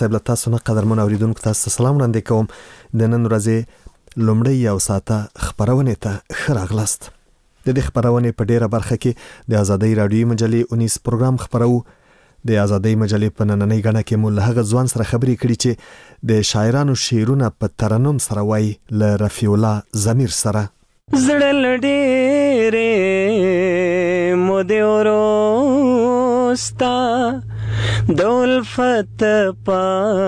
طيب تاسو نه قدرمن اوریدونکو تاسو سلام وړاندې کوم د نن ورځې لومړی یو ساعته خبرونه ته ښه راغلاست. د دې خبرونه په ډیره برخه کې د ازادۍ رادیوي مجلې 19 پروګرام خبرو. د ازادۍ مجلې په نننۍ غڼه کې مول هغه ځوان سره خبرې کړي چې د شاعرانو شعرونه په ترنم سره وایي ل رفیع الله ضمیر سره. زړل ډېرې مودې وروسته دولفت پا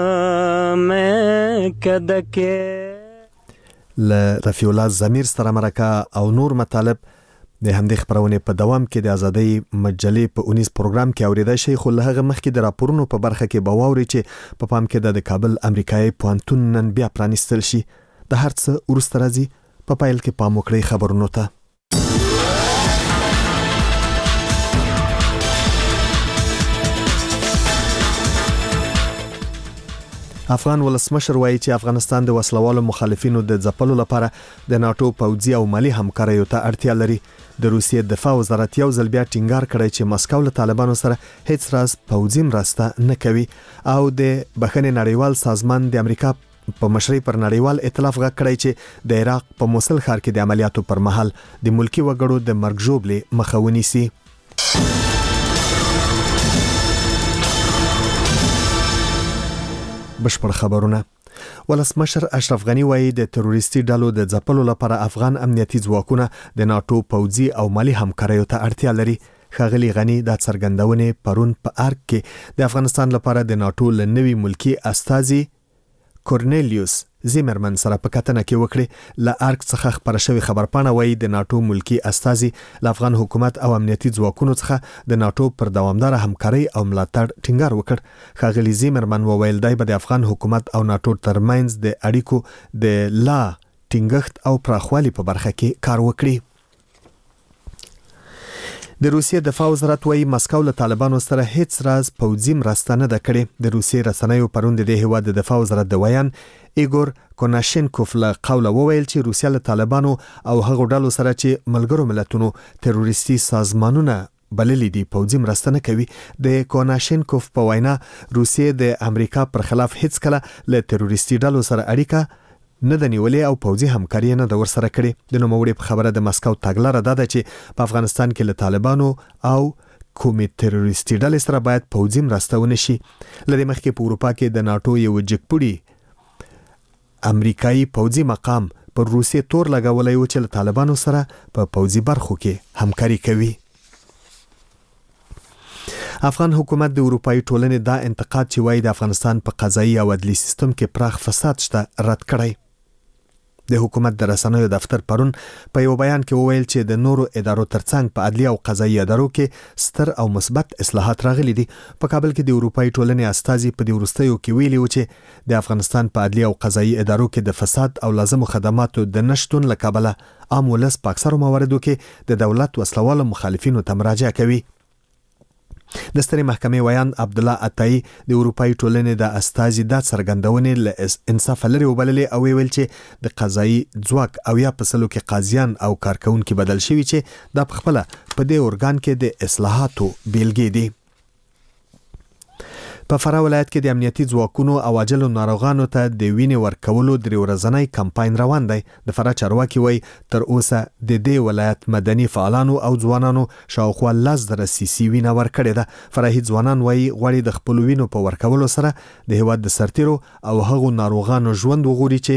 مې کده کې ل رفیع الله ضمیر سره مرکه او نور مطالب د همدې خبرونه په دوام کې د ازادۍ مجلې په 19 پروګرام کې اوریدای شي. خو له هغه مخکې د راپورونو په برخه کې باوري چې په پام کې د کابل امریکایي پوهنتون نن بیا پرانیستل شي. د هر څه ورسته راځي په پایل کې پام وکړئ خبرونو ته. افغان ولسمشر وایي چې افغانستان د وسلوالو مخالفینو د ځپلو لپاره د ناتو پوځي او مالی همکاریو ته اړتیا لري. د روسیې دفاع وزارت یو ځل بیا ټینګار کړی چې مسکو له طالبانو سره هیڅ راز پوځي مرسته نه کوي او د بخښنې نړیوال سازمان د امریکا په مشرۍ پر نړیوال ائتلاف غږ کړی چې د عراق په موصل ښار کې د عملیاتو پر مهال د ملکی وګړو د مرګ ژوبلې مخه ونیسي. بشپړ خبرونه. ولسمشر اشرف غنی وایي د تروریستي ډلو د ځپلو لپاره افغان امنیتي ځواکونه د ناتو پوځي او مالی همکاریو ته اړتیا لري. ښاغلي غنی د څرګندونې پرون په ارګ کې د افغانستان لپاره د ناتو لنوي ملکی استازي کورنیلیوس زیمرمن سره په کتنه کې وکړي. ل ارګ څخه خبر شوی خبرپاڼه وایي د ناتو ملکی استازي ل افغان حکومت او امنیتي ځواکونو څخه د ناتو پر دوامدار همکاري او ملاتړ ټینګار وکړ. ښاغلي زیمرمن وویل دی به د افغان حکومت او ناتو ترمنځ د اړیکو د لا ټینګښت او پراخوالي په برخه کې کار وکړي. د روسیې دفاع وزارت وایي مسکو له طالبانو سره هیڅ راز پوځي مرسته نه ده کړې. د روسیې رسنیو پرون د هیواد د دفاع وزارت د ویان ایګور کوناشینکوف له قوله وویل چې روسیه له طالبانو او هغو ډلو سره چې ملګرو ملتونو تروریستي سازمانونه بللي دي پوځي مرسته نه کوي. د کوناشینکوف په وینا روسیې د امریکا پر خلاف هیڅ کله له تروریستي ډلو سره اړیکه نه د نیولې او پوځي همکاري نه د ورسره کړې. د نوموړي په خبره د مسکو تګلاره ده چې په افغانستان کې له طالبانو او کومې تروریستي ډلې سره باید پوځي مرسته ونشي. لدې مخکې په اروپا کې د ناتو یو جګپوړي امریکایي پوځي مقام پر روسیې تور لګولای و چې له طالبانو سره په پوځي برخو کې همکاري کوي. افغان حکومت د اروپאי ټولنې دا انتقاد چې وایي د افغانستان په قضایي او عدلي سیستم کې پراخ فساد شته رد کړی. د حکومت د رسنیو دفتر پرون په یو بیان کې وویل چې د نورو ادارو ترڅنګ په عدلي او قضایي ادارو کې ستر او مثبت اصلاحات راغلي دي. په کابل کې د اروپאי ټولنې استازي په دې وروستیو کې ویلي و چې د افغانستان په عدلي او قضایي ادارو کې د فساد او لازمو خدماتو د نشټون له کبله عام ولس په اکثرو مواردو کې د دولت وسلوالو مخالفینو ته مراجعه کوي. د سترې محکمې ویان عبدالله عطایی د اروپאי ټولنې د استازي د څرګندونې له انصاف لري وبللې او ویل چې د قضایي ځواک او یا په سلو کې قاضیان او کارکونکو بدل شوي چې د خپل په دې اورګان کې د اصلاحاتو بیلګې دي. په فراه ولایت کې د امنیتي ځواکونو او عاجلو ناروغانو ته د وینې ورکولو درې ورځنی کمپاین روان دی. د فراه چارواکي وایي تر اوسه د دې ولایت مدني فعالانو او ځوانانو شاوخوا 10,000 سیسي وینه ورکړې ده. فراهي ځوانان وایي غواړي د خپل وینو په ورکولو سره د هیواد د سرتیرو او هغو ناروغانو ژوند وغوري چې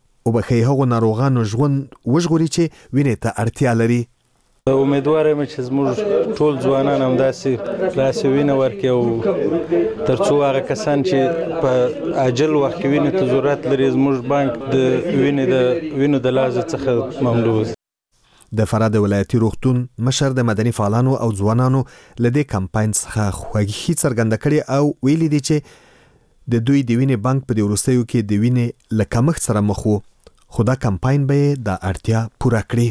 وینې ته اړتیا لري. امیدوارم چې زموږ ټول ځوانان هم داسې خلاصې وینه ورکړي او ترڅو هغه کسان چې په عاجل وخت کې وینې ته ضرورت لري زموږ بانک د وینو د لازم څخه مملو. د فراه د ولایتي روغتون مشر د مدني فعالانو او ځوانانو لدې کمپاین څخه خوښي څرګنده کړې او ویلي دي چې د دوی د وینې بانک په دې وروستیو کې د وینې له کمښت سره مخ وو خو دا کمپاین به د اړتیا پوره کړي.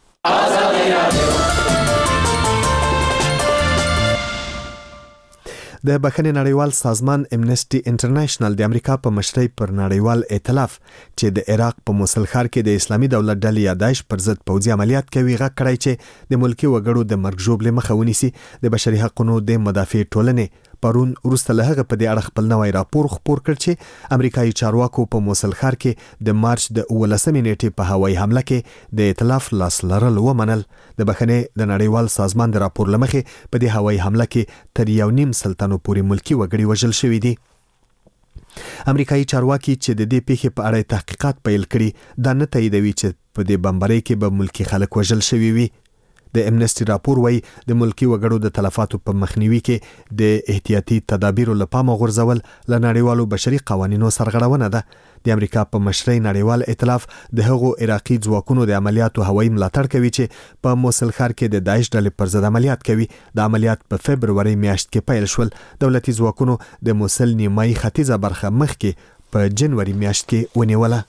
د بخښنې نړیوال سازمان امنیسټي انټرنیشنل د امریکا په مشرۍ پر نړیوال ائتلاف چې د عراق په موصل ښار کې د اسلامي دولت ډلې یا داعش پر ضد پوځي عملیات کوي غږ کړی چې د ملکی وګړو د مرګ ژوبلې مخه ونیسي. د بشري حقوقو د مدافع ټولنې پرون وروسته له هغه په دې اړه خپل نوی راپور خپور کړ چې امریکایي چارواکو په موصل ښار کې د مارچ د 18 نیټې په هوایي حمله کې د ائتلاف لاس لرل ومنل. د بخښنې د نړیوال سازمان د راپور لمخې په دې هوایي حمله کې تر 1.5 سلطنو پورې ملکی وګړي وژل شوي دي. امریکایي چارواکي چې د دې پیښې په اړه تحقیقات پیل کړي دا نه تاییدوي چې په دې بمبارۍ کې به ملکی خلک وژل شوي وي. د امنسټي راپور وایي د ملکی وګړو د تلفاتو په مخنیوي کې د احتیاطي تدابیرو له پامه غورځول له نړیوالو بشري قوانینو سرغړونه ده. د امریکا په مشرۍ نړیوال ائتلاف د هغو عراقي ځواکونو د عملیاتو هوایي ملاتړ کوي چې په موصل ښار کې د داعش ډلې پر ضد عملیات کوي. د عملیات په فبروري میاشت کې پیل شول. دولتي ځواکونو د موصل نیمایي ختیځه برخه مخکې په جنوري میاشت کې ونیوله.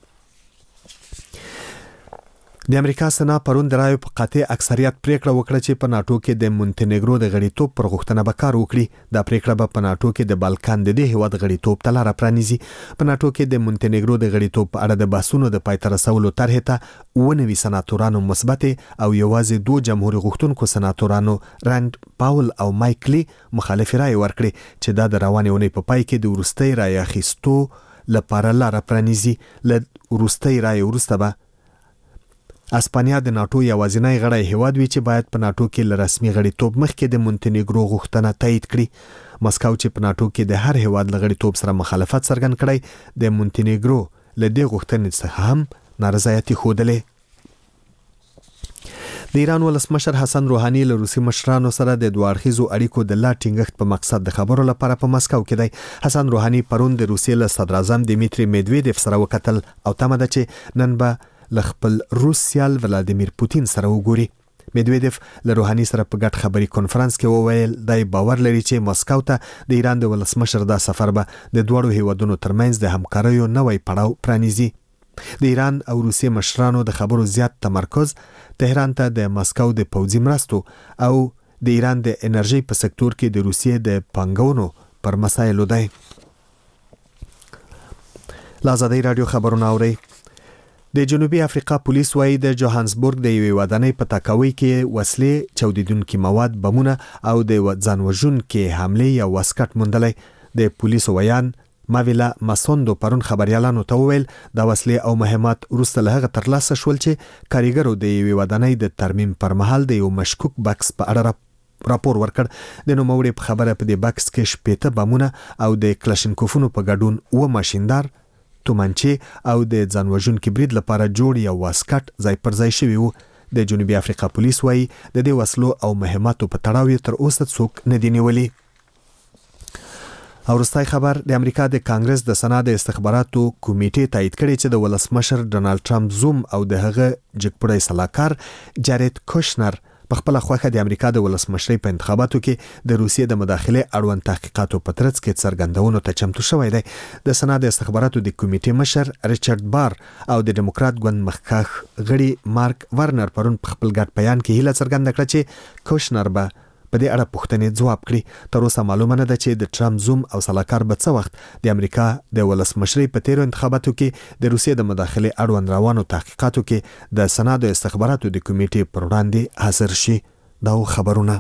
د امریکا سنا پرون د رایو په قاطع اکثریت پریکړه وکړه چې په ناتو کې د مونتینیګرو د غړیتوب پر غوښتنه به کار وکړي. دا پریکړه به په ناتو کې د بالکان د دې هیواد غړیتوب ته لاره پرانیزي. په ناتو کې د مونتینیګرو د غړیتوب په اړه د بحثونو د پای ته رسولو طرحې ته 19 سناتورانو مثبت او یوازې 2 جمهوریت غوښتونکو سناتورانو راند پاول او مایک لی مخالف رائے ورکړي چې دا د روانې اونۍ په پای کې د وروستۍ رائے اخیستو لپاره لاره پرانیزي. له وروستۍ رائے وروسته به اسپانیا د ناتو یوازینی غړی هیواد وي چې باید په ناتو کې له رسمي غړیتوب مخکې د مونتینیګرو غوښتنه تایید کړي. مسکو چې په ناتو کې د هر هیواد له غړیتوب سره مخالفت څرګند کړی د مونتینیګرو له دې غوښتنې څخه هم نارضایتي ښودلې. د ایران ولسمشر حسن روحاني له روسي مشرانو سره د دوه اړخیزو اړیکو د لا ټینګښت په مقصد د خبرو لپاره په مسکو کې دی. حسن روحاني پرون د روسیې له صدر اعظم دیمیتری میدویدف سره وکتل او تمه ده چې نن به له خپل روس سیال ولادیمیر پوتین سره وګوري. میدویدف له روحاني سره په ګډ خبري کانفرنس کې وویل دای باور لري چې مسکو ته د ایران د ولسمشر دا سفر به د دوړو هیوادونو ترمنځ د همکاریو نوې پړاو پرانیزي. د ایران او روسیې مشرانو د خبرو زیات تمرکز تهران ته د مسکو د پوځي مرستو او د ایران د انرژي په سکتور کې د روسیې د پانګونو پر مسایلو دی. لازادی رادیو خبرونه اوري. د جنوبي افریقا پولیس وایي د جوهانسبورګ د یوې ودانۍ په تاکاوي کې وسلې، چاودیدونکي مواد، بمونه او د ځانوژونکي حملې یو واسکټ موندلی. د پولیسو ویان ماویلا ماسوندو پرون خبريالانو ته وویل دا وسلې او مهمات وروسته له هغه ترلاسه شول چې کاریګرو د یوې ودانۍ د ترمیم پر مهال د یو مشکوک بکس په اړه راپور ورکړ. د نوموړي په خبره په دې بکس کې 18 بمونه او د کلاشینکوفونو په ګډون 2 ماشیندار تومانچې او د ځانوژونکي برید لپاره جوړ یو واسکټ ځای پر ځای شوی وو. د جنوبي افریقا پولیس وایي د دې وسلو او مهماتو په تړاو تر اوسه څوک نه دی نیولي. او وروستی خبر د امریکا د کانګرس د سنا د استخباراتو کمیټې تایید کړي چې د ولسمشر ډونالد ټرمپ زوم او د هغه جګپړی سلاکار جارید کوشنر په خپل خوخه د امریکا د ولسمشرۍ په انتخاباتو کې د روسیې د مداخله اړوند تحقیقاتو په ترڅ کې څرګندونو ته چمتو شوی دی. د سنا د استخباراتو د کمیټې مشر ریچارډ بار او د ډیموکرات ګوند مخکښ غړي مارک ورنر پرون په خپل ګډ بیان کې هیله څرګنده کړه چې کوشنر به په دې اړه پوښتنې ځواب کړي. تر اوسه معلومه نه ده چې د ټرمپ زوم او سلاکار به څه وخت د امریکا د ولسمشرۍ په تیرو انتخاباتو کې د روسیې د مداخله اړوند روانو تحقیقاتو کې د سنا د استخباراتو د کمیټې پر وړاندې حاضر شي. دا خبرونه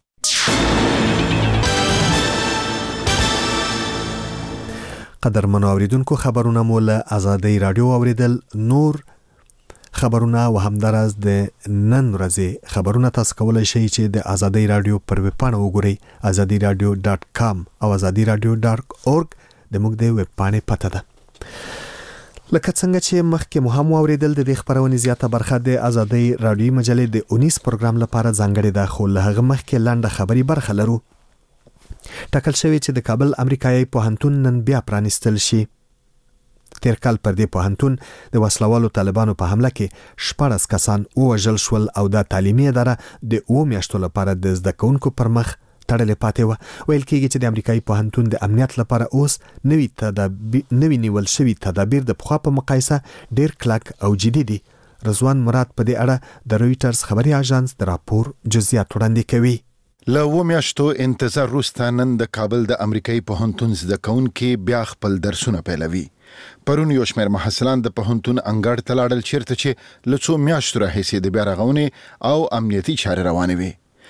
قدرمنو اوریدونکو خبرونه مو له آزادۍ رادیو اوریدل. نور خبرونه و همدارس د نن ورځې خبرونه تاسو کولای شئ چې د آزادۍ رادیو پر ویب پاڼه وګورئ azadiradio.com او azadiradio.org د موږ د ویب پاڼې پته ده. لکه څنګه چې مخکې مو هم اوریدل د دې خبرونې زیاته برخه د آزادۍ رادیو مجلې د 19 پروګرام لپاره ځانګړې ده، خو له هغه مخکې لنډه خبري برخه لرو. ټاکل شوی چې د کابل امریکایي پوهنتون نن بیا پرانیستل شي. تیر کال پر دې پوهنتون د وسلوالو طالبانو په حمله کې 14 کسان ووژل شول او دا تعلیمي اداره د 2 میاشتو لپاره د زده کوونکو پر مخ تړلې پاتې وه. ویل کېږي چې د امریکایي پوهنتون د امنیت لپاره اوس نوي نیول شوي تدابیر د پخوا په مقایسه ډیر کلک او جدي دي. رضوان مراد په دې اړه د رویټرز خبري اژانس د راپور جزئیات وړاندې کوي. له 2 میاشتو انتظار وروسته نن د کابل د امریکایي پوهنتون زده کوونکي بیا خپل درسونه پیلوي. پرون یو شمېر محصلان د پوهنتون انګړ ته لاړل چیرته چې له 2 میاشتو راهیسې د بیا رغونې او امنیتي چارې روانې وي.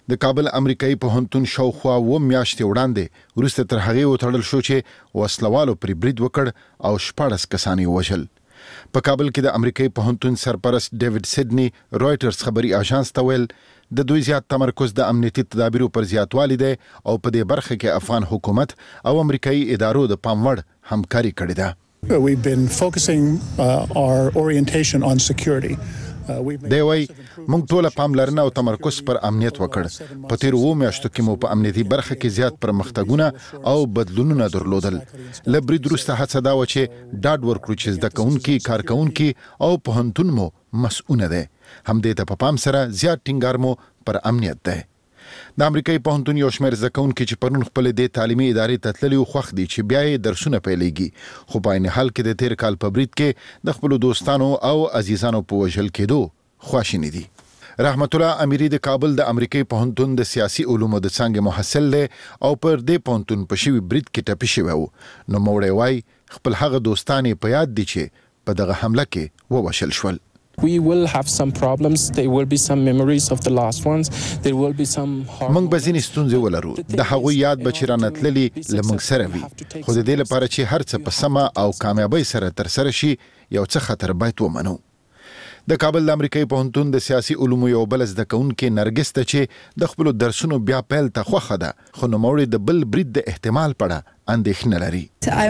د کابل امریکایي پوهنتون شاوخوا 2 میاشتې وړاندې وروسته تر هغې وتړل شو چې وسلوالو پرې برید وکړ او 14 کسان یې وژل. په کابل کې د امریکایي پوهنتون سرپرست ډیوډ سیډني رويټرز خبري اژانس ته ویل د دوی زیات تمرکز د امنیتي تدابیرو پر زیاتوالي دی او په دې برخه کې افغان حکومت او امریکایي ادارو د پام وړ همکاري کړې ده. We've been focusing our orientation on security. دی وای موږ ټول پاملرنه او تمرکز پر امنیت وکړ. په تیر 2 میاشتو کې مو په امنیتي برخه کې زیات پرمختګونه او بدلونونه درلودل. له برید وروسته هڅه دا و چې ډاډ ورکړو چې زده کوونکي، کارکوونکي او پوهنتون مو مسؤل دي. همدې ته په پام سره زیات ټینګار مو پر امنیت ده. د امریکایي پوهنتون یو شمېر زده کوونکي چې پرون خپل د تعلیمي ادارې ته تللي خوښ دي چې بیا یې درسونه پیلېږي، خو په عین حال کې د تیر کال په برید کې د خپلو دوستانو او عزیزانو په وژل کېدو خواشیني دي. رحمت الله امیری د کابل د امریکایي پوهنتون د سیاسي علومو د څانګې محصل دی او پر دې پوهنتون په شوي برید کې ټپي شوی و. نو موړی وای خپل هغه دوستان په یاد دي چې په دغه حمله کې ووژل شول. We will have some problems. There will be some memories of the last ones. There will be some موږ به ځینې ستونزې ولرو. د هغوی یاد به چې رانتللي له موږ سره وي. خو د دې لپاره چې هر څه په سمه او کامیابۍ سره ترسره شي یو څه خطر باید ومنو. د کابل د امریکایي پوهنتون د سیاسي علومو یو بل زده کوونکې نرګس ته چې د خپلو درسونو بیا پیل ته خوښه ده، خو نوموړې د بل برید د احتمال په اړه اندېښنه لري.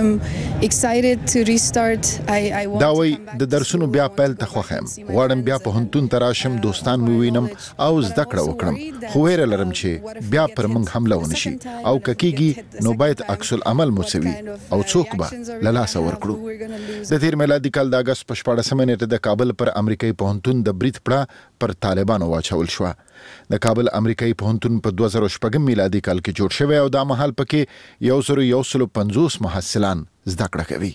دا وایي د درسونو بیا پیل ته خوښه یم، غواړم بیا پوهنتون ته راشم، دوستان مې ووینم او زده کړه وکړم، خو ویره لرم چې بیا پر موږ حمله ونه شي او که کېږي نو باید عکس العمل مو څه وي او څوک به له لاسه ورکړو. د تیر میلادي کال د اګست په 14 نیټه د کابل پر امریکایي پوهنتون د برید پړه پر طالبانو واچول شوه. د کابل امریکایي پوهنتون په 2006 میلادي کال کې جوړ شوی او دا مهال پکې 150 محصلان زده کړه کوي.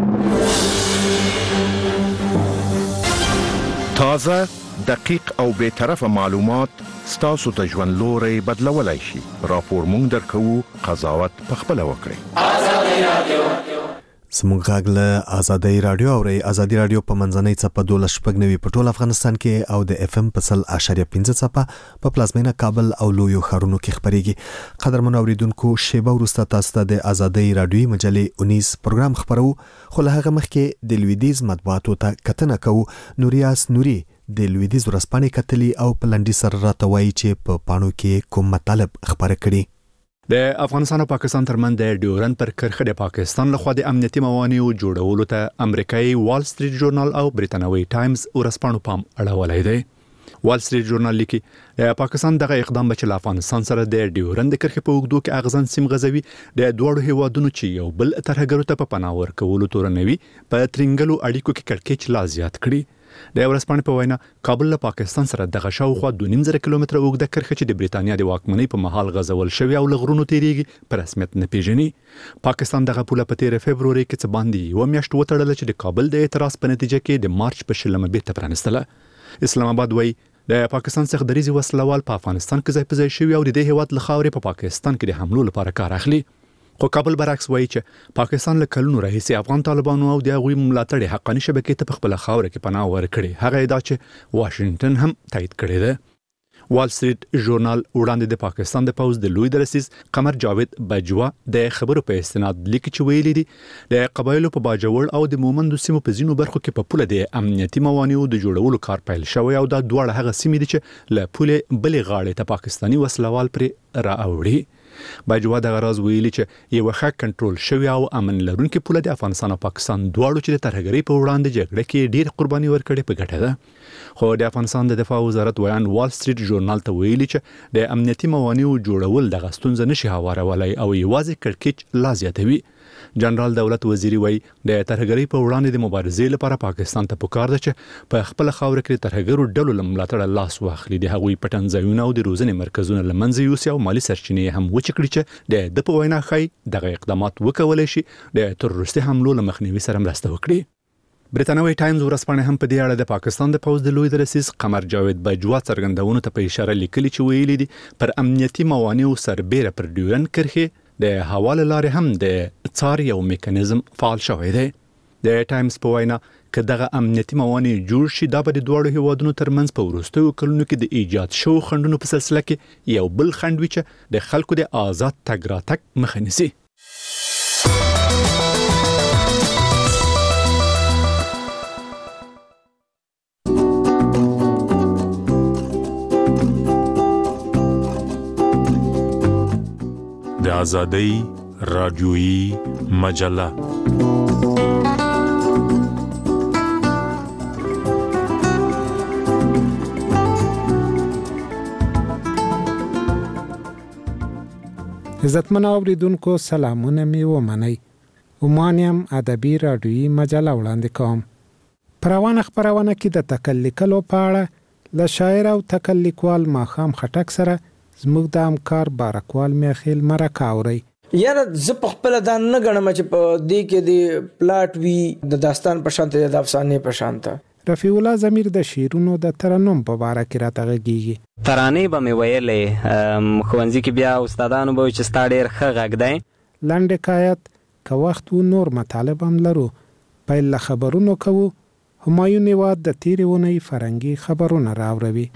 تازه، دقیق او بې طرفه معلومات ستاسو ته ژوند لوري بدلولای شي. راپور مونږ درکوو، قضاوت پخپله وکړئ. آزادي رادیو زموږ غږ له آزادۍ رادیو اورئ. آزادي رادیو په منځنۍ څپه 12.9 په ټول افغانستان کې او د FM په 100.5 څپه په پلازمینه کابل او لویو ښارونو کې خپرېږي. قدرمنو اوریدونکو، شیبه وروسته تاسو ته د آزادۍ رادیوي مجلې 19 پروګرام خپرو، خو له هغه مخکې د لویدیز مطبوعاتو ته کتنه کوو. نوریاس نوري د لویدیز ورځپاڼې کتلي او په لنډي سره راته وایي چې په پاڼو کې کوم مطالب خپاره کړي. د افغانستان او پاکستان ترمنځ د ډیورن پر کرښه د پاکستان لخوا د امنیتي موانعو جوړولو ته امریکایي وال سټریټ ژورنال او بریتانوي ټایمز ورځپاڼو پام اړولی دی. وال سټریټ ژورنال لیکي د پاکستان دغه اقدام به چې له افغانستان سره د ډیورن د کرښې په اوږدو کې اغزن سیم غځوي، د دواړو هیوادونو چې یو بل ترهګرو ته په پناه ورکولو تورنوي، په ترینګلو اړیکو کې کړکېچ لا زیات کړي. د ورځپاڼې په وینا کابل له پاکستان سره دغه شاوخوا 2.5 کیلومتره اوږده کرښه چې د بریتانیا د واکمنۍ په مهال غځول شوې او له غرونو تیریږي په رسمیت نه پیژني. پاکستان دغه پوله په 13 فبروري کې څه باندې 1 میاشت وتړله چې د کابل د اعتراض په نتیجه کې د مارچ په 20 بیرته پرانستله. اسلام آباد وایي د پاکستان څخه دریزي وسلوال په افغانستان کې ځای په ځای شوي او د دې هیواد له خاورې په پاکستان کې د حملو لپاره کار اخلي. خو کابل برعکس وایي چې پاکستان له کلونو راهیسې افغان طالبانو او د هغوی ملاتړي حقاني شبکې ته په خپله خاوره کې پناه ورکړې. هغه ادعا چې واشنګټن هم تایید کړې ده. وال سټریټ ژورنال وړاندې د پاکستان د پوځ د لوی درسیز قمر جاوید بجوا د خبرو په استناد لیکي چې ویلي دي د قبایلو په باجوړ او د مومندو سیمو په ځینو برخو کې په پوله د امنیتي موانعو د جوړولو کار پیل شوی او دا دواړه هغه سیمې دي چې له پولې بلې غاړې ته پاکستاني وسلوال پرې راوړي. بجوا دغه راز ویلي چې یو ښه کنټرول شوی او امن لرونکي پوله د افغانستان او پاکستان دواړو چې د ترهګرۍ په وړاندې جګړه کې ډېر قرباني ورکړې په ګټه ده. خو د افغانستان د دفاع وزارت ویان وال سټریټ ژورنال ته ویلي چې د امنیتي موانعو جوړول دغه ستونزه نشي هوارولی او یوازې کړکېچ لا زیاتوي. جنرال دولت وزیری وایي د ترهګرۍ په وړاندې د مبارزې لپاره پاکستان ته پکار ده چې په خپل خاوره کې ترهګرو ډلو له ملاتړه لاس واخلي، د هغوی پټنځایونه او د روزنې مرکزونه له منځه یوسي او مالي سرچینې هم وچې کړي چې د په وینا ښایي دغه اقدامات وکولی شي د تروریستي حملو له مخنیوي سره مرسته وکړي. بریتانوي ټایمز ورځپاڼه هم په دې اړه د پاکستان د پوځ د لوی درسیز قمر جاوید بجوا څرګندونو ته په اشاره لیکلي چې ویلي دي پر امنیتي موانعو سربیره پر ډیورن کرښې د هوا له لارې هم د څار یو میکانیزم فعال شوی دی. د ټایمز په وینا که دغه امنیتي موانع جوړ شي دا به د دواړو هیوادونو ترمنځ په وروستیو کلونو کې د ایجاد شوو خنډونو په سلسله کې یو بل خنډ وي چې د خلکو د آزاد تګ راتګ مخه نیسي. د آزادۍ رادیویی مجله عزتمن اوریدونکو سلامونه می ومنئ. ومانیم ادبي رادیویی مجله وړاندې کوم. پروانه خبرونه کې د تکلیکلو په اړه له شاعر او تکلیکوال ماخام خټک سره زموږ د همکار بارکوال میخیل مرکه اوري. یاره زه په خپل دا نه غنم چې په دې کې د پلاټ وی د داستان په شانته د افسانې په شانته. رفیع الله زمیر د شیرونو د ترنم په اړه کې راته غږیږي. ترانې به مې ویلې ښوونځي کې بیا استادانو به چې ستا ډېر ښه غږ دی. لنډ حکایت که وخت و نور مطالب هم لرو. پیل له خبرونو کوو. همایون هیواد د تیرې اونۍ فرهنګي خبرونه راوړوي.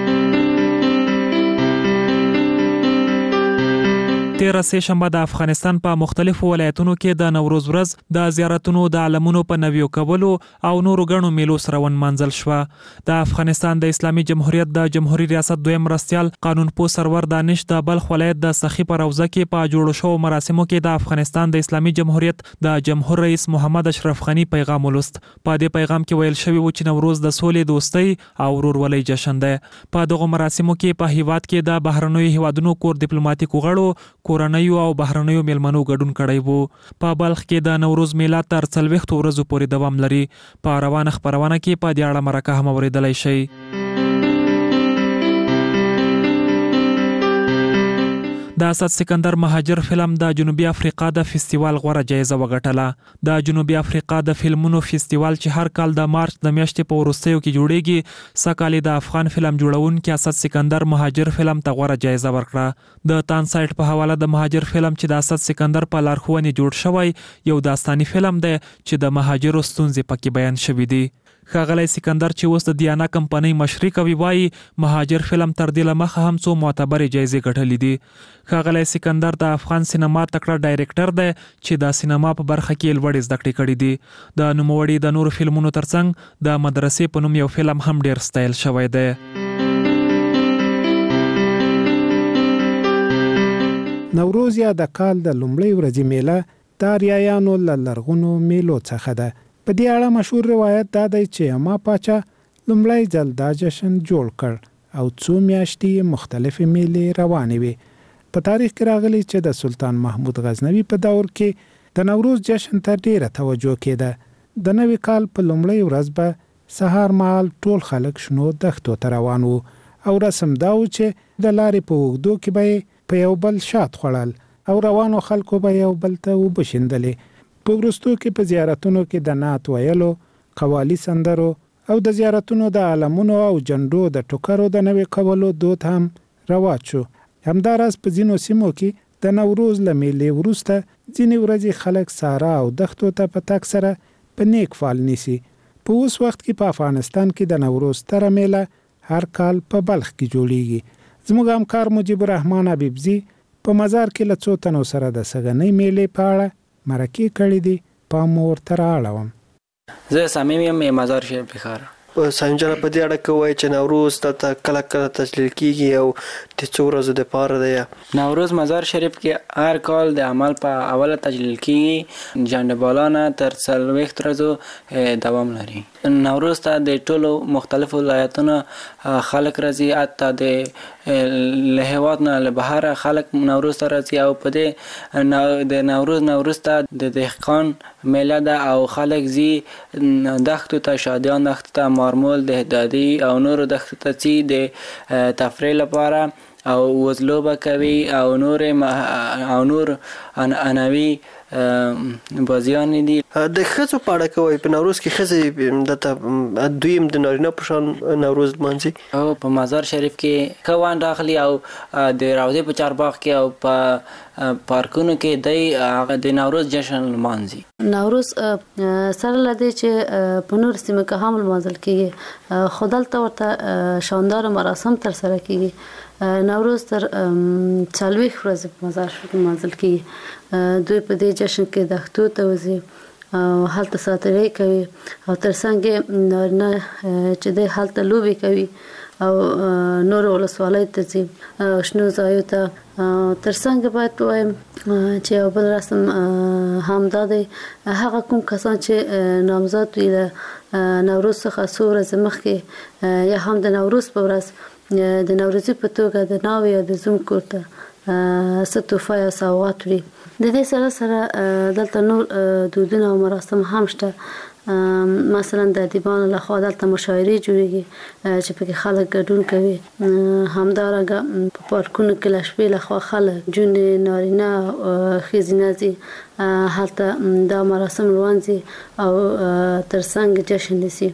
تیره سه شنبه د افغانستان په مختلفو ولایتونو کې د نوروز ورځ د زیارتونو د عالمونو په نویو کولو او نورو غنو میلو سره ونمانځل شوه. د افغانستان د اسلامي جمهوریت د جمهوریت ریاست دویم مرستیال قانون پوه سرور دانش د بلخ ولایت د سخی په روضه کې په جوړو شو مراسمو کې د افغانستان د اسلامي جمهوریت د جمهور رئیس محمد اشرف غنی پیغام ولست. په دې پیغام کې ویل شوی و چې نوروز د سولې، دوستۍ او ورورولۍ جشن دی. په دغه مراسمو کې په هیواد کې د بهرنیو هیوادونو کور ډیپلوماټیکو غړو، کورنیو او بهرنیو میلمنو ګډون کړی وو. په بلخ کې د نوروز میله تر 40 ورځو پورې دوام لري. په روانه خبرونه کې په دې اړه مرکه هم اوریدلای شئ. د اسد سکندر مهاجر فلم د جنوبي افریقا د فستیوال غوره جایزه وګټله. د جنوبي افریقا د فلمونو فستیوال چې هر کال د مارچ د میاشتې په وروستیو کې جوړیږي، سکهال د افغان فلم جوړونکي اسد سکندر مهاجر فلم ته غوره جایزه ورکړه. د تان سایټ په حواله د مهاجر فلم چې د اسد سکندر په لارښوونې جوړ شوی یو داستاني فلم دی چې د مهاجرو ستونزې پکې بیان شوې دي. ښاغلی سکندر چې اوس د دیانا کمپنۍ مشري کوي وایي مهاجر فلم تر دې له مخه هم څو معتبرې جایزې ګټلې دي. ښاغلی سکندر د افغان سینما تکړه ډایرکټر دی چې د سینما په برخه کې لوړې زده کړې کړې دي. د نوموړي د نورو فلمونو ترڅنګ د مدرسې په نوم یو فلم هم ډیر ستایل شوی دی. نوروز یا د کال د لومړۍ ورځې میله د آریایانو له لرغونو میلو څخه ده. په دې اړه مشهور روایت دا دی چې اما پاچا لومړی ځل دا جشن جوړ کړ او څو میاشتې مختلفې میلې روانې وې. په تاریخ کې راغلی چې د سلطان محمود غزنوي په دور کې د نوروز جشن ته ډیره توجه کېده. د نوي کال په لومړۍ ورځ به سهار مهال ټول خلک شنو دښتو ته روان وو او رسم دا و چې د لارې په اوږدو کې به په یو بل شات خوړل او روانو خلکو به یو بل ته اوبه شیندلې. په وروستو کې په زیارتونو کې د نعت ویلو، قوالي سندرو او د زیارتونو د علمونو او جنډو د ټوکرو د نوي کولو دود هم رواج شو. همداراز په ځینو سیمو کې د نوروز له میلې وروسته ځینې ورځې خلک سارا او دښتو ته په تګ سره په نیک فال نیسي. په اوس وخت کې په افغانستان کې د نوروز ستره میله هر کال په بلخ کې جوړیږي. زموږ همکار مجیب الرحمن حبیبزي په مزار کې له څو تنو سره د سږنۍ میلې په اړه مرکې کړې دي. پام ورته راړوم. زه صمیم یم مزار شریف ښار. صمیم جان په دې اړه کې وایي چې نوروز ته کله کله تجلیل کیږي او د څو ورځو دپاره دی. نوروز مزار شریف کې هر کال د عمل په اوله تجلیل کیږي. جنډبالانه تر 40 ورځو دوام لري. نوروز ته د ټولو مختلفو ولایتونو خلک راځي، حتی د له هیواد نه له بهره خلک نوروز ته راځي او په دې د نوروز ته د دهقان میله ده او خلک زی دښتو ته، شادیان دښتو ته، مارمول، دهدادي او نورو دښتو ته ځي د تفریح لپاره او وزلوبه کوي او نور انوي بازیان دي. د ښځو په اړه کوي په نوروز کې ښځې دویم د نارینه په شان نوروز لمانځي او په مزار شریف کې کوان داخلي او د راوځي په چارباغ کې او په پارکونو کې د نوروز جشن لمانځي. نوروز سره لدی چې په نور سیمه کې هم لمانځل کیږي، خدالته ورته شاندار مراسم تر سره کیږي. نوروز تر 40 ورځې په مزار شریف کې لمانځل کیږي. دوی په دې جشن کې د اختو ته وځي او هلته ساتیري کوي او ترڅنګ نارینه چې د هلته لوبي کوي او نور ولسوالۍ ته ځي شنو ځایو ته. ترڅنګ باید وایم چې یو بل رسم همدا دی، هغه کوم کسان چې نامزد وي د نوروز څخه څو ورځې مخکې یا هم د نوروز په ورځ د نوروزي په توګه د ناوې یا د زوم کور ته څه تحفه یا سوغات وړي. د دې سره سره دلته نور دودونه او مراسم هم شته. مثلا د ادیبانو لخوا دلته مشاعرې جوړیږي چې پکې خلک ګډون کوي. همدارنګه په پارکونو کې له شپې لخوا خلک جونې نارینه ښځینه ځي هلته دا مراسم لمانځي او ترڅنګ جشن نیسي.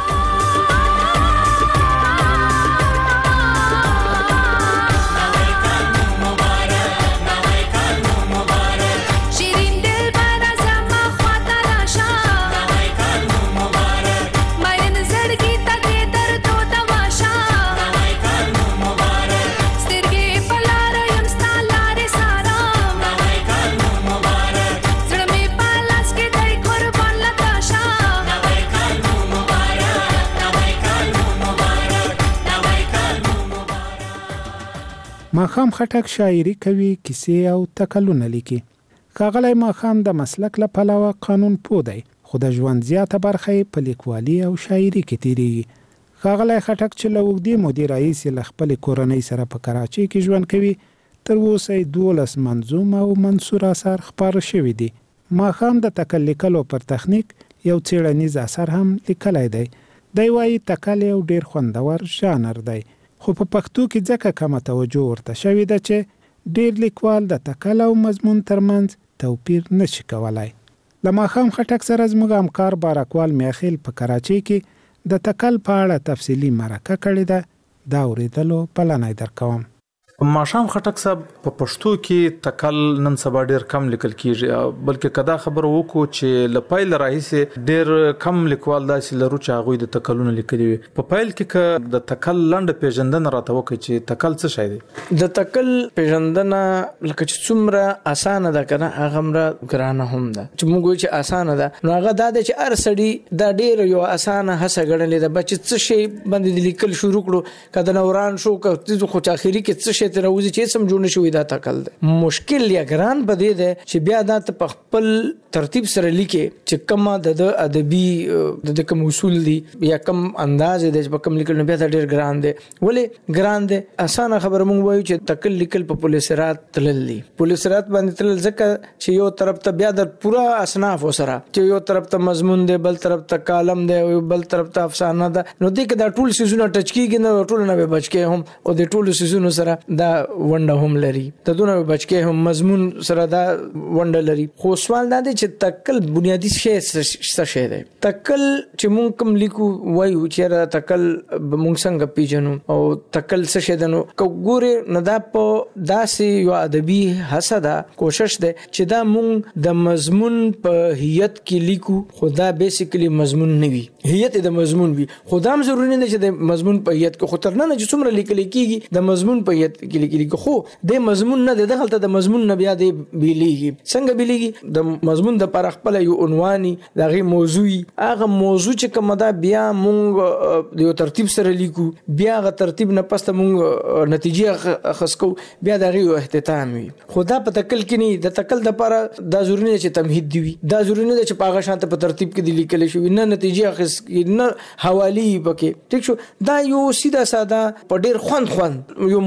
ماښام خټک شاعري کوي، کیسې او تکلونه لیکي. ښاغلی ماښام د مسلک له پلوه قانون پوه دی، خو د ژوند زیاته برخه یې په لیکوالي او شاعري کې تیریږي. ښاغلی خټک چې له اوږدې مودې راهیسې له خپلې کورنۍ سره په کراچۍ کې ژوند کوي، تر اوسه 12 منظوم او منثور اثار خپاره شوي دي. ماښام د تکل لیکلو پر تخنیک یو څېړنیز اثر هم لیکلی دی. دی وایي تکل یو ډېر خوندور ژانر دی، خو په پښتو کې ځکه کمه توجه ورته شوې ده چې ډېر لیکوال د تکل او مضمون ترمنځ توپیر نشي کولای. له ماښام خټک سره زموږ همکار بارکوال میاخیل په کراچۍ کې د تکل په اړه تفصیلي مرکه کړې ده. دا اورېدلو بلنه درکوم. ماښام خټک صاحب په پښتو کې تکل نن سبا ډېر کم لیکل کیږي، بلکې کدا خبر وکړو چې لپایل راهیسه ډېر کم لیکوال داسې لرو چې هغه د تکلونه لیکلي وي. په پایل کې د تکل لنډ پیژندنه راته وکړي چې تکل څه شی دی. د تکل پیژندنه لکه چې څومره اسانه ده کنه هغه مره ګرانه هم ده. چې موږ چې اسانه ده نو هغه دا چې هر سړی دا ډېر یو اسانه هڅه ګڼلې ده بچ څه شی باندې لیکل شروع کړو کله نوران شو خو چې اخیری کې څه شی ته راوځي چې سم جوړ نشوي دا تکل ده. مشکل یا ګران بده ده چې بیا دا په خپل ترتیب سره لیکي چې کومه د ادبي د کوم اصول دي یا کوم انداز دی چې کوم لیکل نه بیا ډېر ګران دی. ولې ګران دی؟ اسانه خبره مونږ وایو چې تکل لیکل په پولیسرات تلل دي. پولیسرات باندې تلل ځکه چې یو طرف ته بیا د پورا اصناف سره چې یو طرف ته مضمون دی، بل طرف ته کالم دی، بل طرف ته افسانه ده. نو دې کې دا ټول سيزونه ټچ کیږي نه ټول نه به بچ کې هم او د ټول سيزونو سره دا ونده هم لري، ته دونه بچ کې هم مضمون سره دا ونده لري. خو سوال دا دی چې تکل بنیادی شی څه شی دی؟ تکل چې مونږ کوم لیکو وایو چې را تکل مونږ څنګه پیژنو او تکل څه شی دنو ګوره نه دا په داسې یو ادبي هڅه ده کوشش ده چې دا مونږ د مضمون په هیئت کې لیکو، خو دا بیسیکلی مضمون نه وي، هیئت د مضمون وي. خو دا هم ضروري نه چې د مضمون په هیئت کې خو تر نه چې څومره لیکل کېږي د مضمون په هیئت کې لیکل خو د مضمون نه دغلت د مضمون نه بیا د بیلیږي. څنګه بیلیږي؟ د مضمون د پر خپل یو عنواني دغه موضوعي هغه موضوع چې کومه دا بیا مونږ د یو ترتیب سره لیکو، بیا غ ترتیب نه پسته مونږ نتیجه خسکو، بیا دغه یو اختتام وي. خو دا په تکل کې نه، د تکل د پر دا ضروري نه چې تمهید دی وي، دا ضروري نه چې پاغه شانته په ترتیب کې دی لیکل شي نه نتیجه خس نه حوالی پکې. ٹھیک شو؟ دا یو سیده ساده په ډیر خوند یو موضوع ته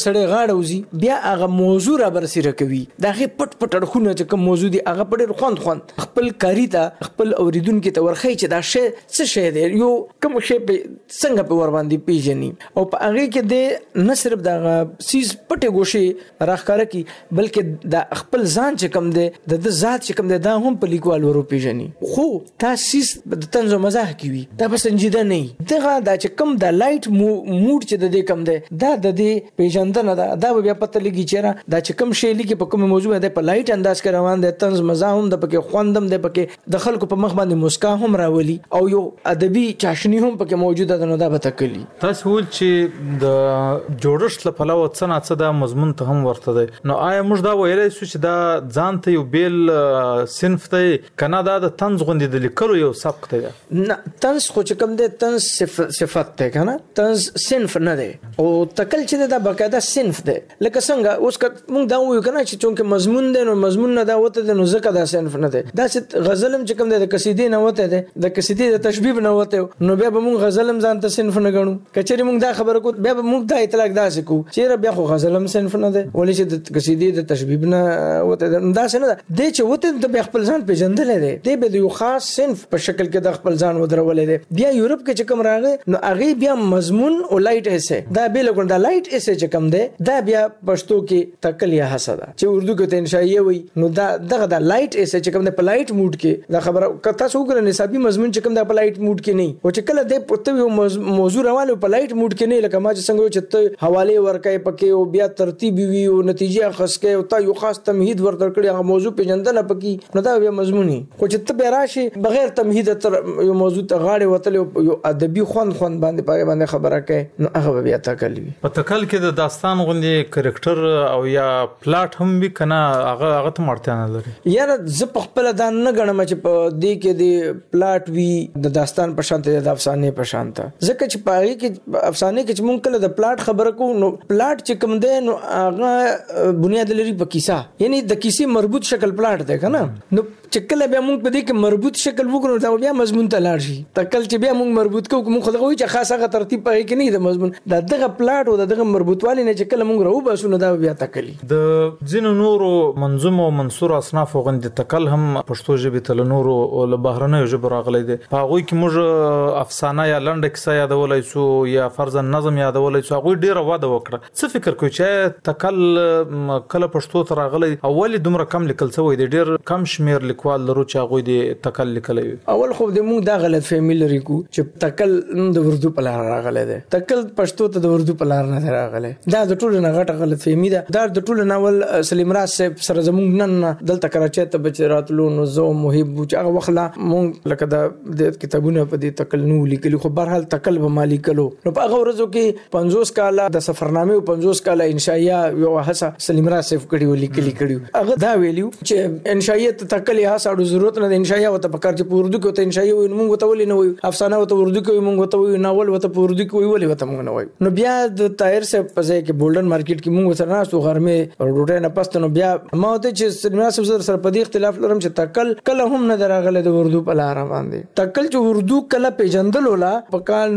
سړی غاړه وزي بیا هغه موضوع را برسېره کوي دا غي پټ پټ اړخونه چې کوم موضوع دي هغه پټ خوند خپل کاری ته خپل اوریدونکو ته ورخی چې دا شی څه شی دی یو کوم شی په څنګه په ور باندې پیژني او په هغه کې د نه صرف دا سیس پټه ګوشي راخاره کی بلکې دا خپل ځان چې کوم دی د ذات چې کوم دی دا هم په لیکوال ورو پیژني خو تاسیس د طنز او مزاح کی وي دا به سنجیده نه دغه دا چې کوم د لایټ موډ چې د دې کوم دی دا د دې پیژندنه دا بیا پته لګي چې دا چې کوم شی لیکي په کوم موضوع دی په لایټ انداز کې روان دی طنز مزاح هم د پکې خوندم دی پکې د خلکو په مخ باندې مسکا هم راولي او یو ادبي چاشنی هم پکې موجوده ده نو دا به تکلی تاسو ول چې د جوړښت لپاره وڅنه دا مضمون ته هم ورته دی نو آیا موږ دا ویلای شو چې دا ځان ته یو بیل صنف دی کنه دا د طنز غوندې د لیکلو یو سبق دی نه طنز خو چې کوم دی طنز صفت دی کنه طنز صنف نه دی او تکل چې دا باقاعده صنف دی لکه څنګه اوس موږ دا وایو کنه چې چونکه مضمون دی نو مضمون نه دا وته د نو زکه دا صنف نه دی دا چې غزلم چې کوم د قصیدې نه وته دی د قصیدې د تشبیه نه وته نو بیا به موږ غزلم ځان ته صنف نه غنو کچېری موږ دا خبره کو بیا به موږ دا اطلاق داسې کو چې بیا خو غزلم صنف نه دی ولې چې د قصیدې د تشبیه نه وته دا څه نه دی چې وته د خپل ځان پیژندل دی دی به یو خاص صنف په شکل کې د خپل ځان ودرولې دی بیا یورپ کې چې کوم راغی نو هغه بیا مضمون او لایټ ایسه دا به لګون دا لایټ ایسه چې کوم دی دا بیا پښتو کې تکلیه حسده چې اردو کې انشائیه وي نو دا دغه د لایټ ایسه چې کوم د پلایټ موډ کې دا خبره کته سو ګره نصابي مضمون چې کوم د پلایټ موډ کې نه او چې کله د پته یو موضوع روانه پلایټ موډ کې نه لکه ما چې څنګه چې حواله ورکای پکې او بیا ترتیب وي او نتیجه خسکه او تا یو خاص تمهید ورته کړی هغه موضوع پیژندنه پکې نو دا بیا مضموني خو چې ته به راشي بغیر تمهید تر یو موضوع ته غاړه وتل یو ادبي خوند باندې پای باندې خبره کوي نو هغه بیا تکلیوي په تکل کې د داستان غوندي کریکټر او یا پلاټ هم وی کنه هغه ته مرته نه لري یاره ز په خپل دا نه غنم چې په دې کې د پلاټ وی د داستان په شانته د افسانې په شانته ځکه چې پاره کې افسانې کې چې مونږ کله د پلاټ خبره کو نو پلاټ چې کوم دی نو هغه بنیاد لري په کیسه یعنی د کیسې مربوط شکل پلاټ دی کنه نو چې کله بیا مونږ په دې کې مربوط شکل وګورو دا بیا مضمون ته لاړ شي تکل چې بیا مونږ مربوط کوو مونږ خدای چې خاصه ترتیب پاره کې نه د مضمون دغه پلاټ او دغه مربوطوالی نه چې کله مونږ راو باسو دا بیا تکلی د ځینو نورو منظوم او منصور اصناف غوندي تکل هم پښتو ژبه تل نورو او له بهرنیو ژبو راغلي دي هغه کې موږ افسانه یا لنډه کیسه یادولای شو یا فرضاً نظم یادولای شو هغه ډیره واده وکړه څه فکر کوي چې تکل کله پښتو ته راغلي اول دومره کم لیکل شوی دی ډیر کم شمیر لیکوال لرو چې هغه دې تکل لیکلي اول خو د موږ دا غلط فهمي لري کو چې تکل د اردو په لار راغلی دی تکل پښتو ته د اردو په لار نه راغلی دا د ټولو نه غټه غلط فهمي ده دا د ټولو ناول سلیم راز صاحب سره زموږ نن دلته کراچۍ ته بچ راتلو نو زه محب چې هغه وخت لا مونږ لکه د کتابونو په دې تکل نو لیکلي خو بهرحال تکل به مالی کلو نو په هغه ورځو کې 50 کاله د سفرنامه او 50 کاله انشائیه یو هڅه سلیم راز صاحب کړي لیکلي کړي هغه دا ویلیو چې انشائیه تکل یا ساړو ضرورت نه انشائیه وته پکار چې په اردو کې ته انشائیه وي مونږ ته ولې نه وي افسانه وته اردو کې مونږ ته وي ناول وته په اردو کې وي ولې وته مونږ نه وي نو بیا د طاهر صاحب په ځای کې بولډن مارکیټ کې مونږ سره ناسو غرمه ډوډۍ نه پست نو بیا ما ته چې سلیم راز صاحب سره په دې اختلاف لرم چې تکل کله هم نه دراغله د اردو په لار باندې تکل چې اردو کله پیژندل ولا په کال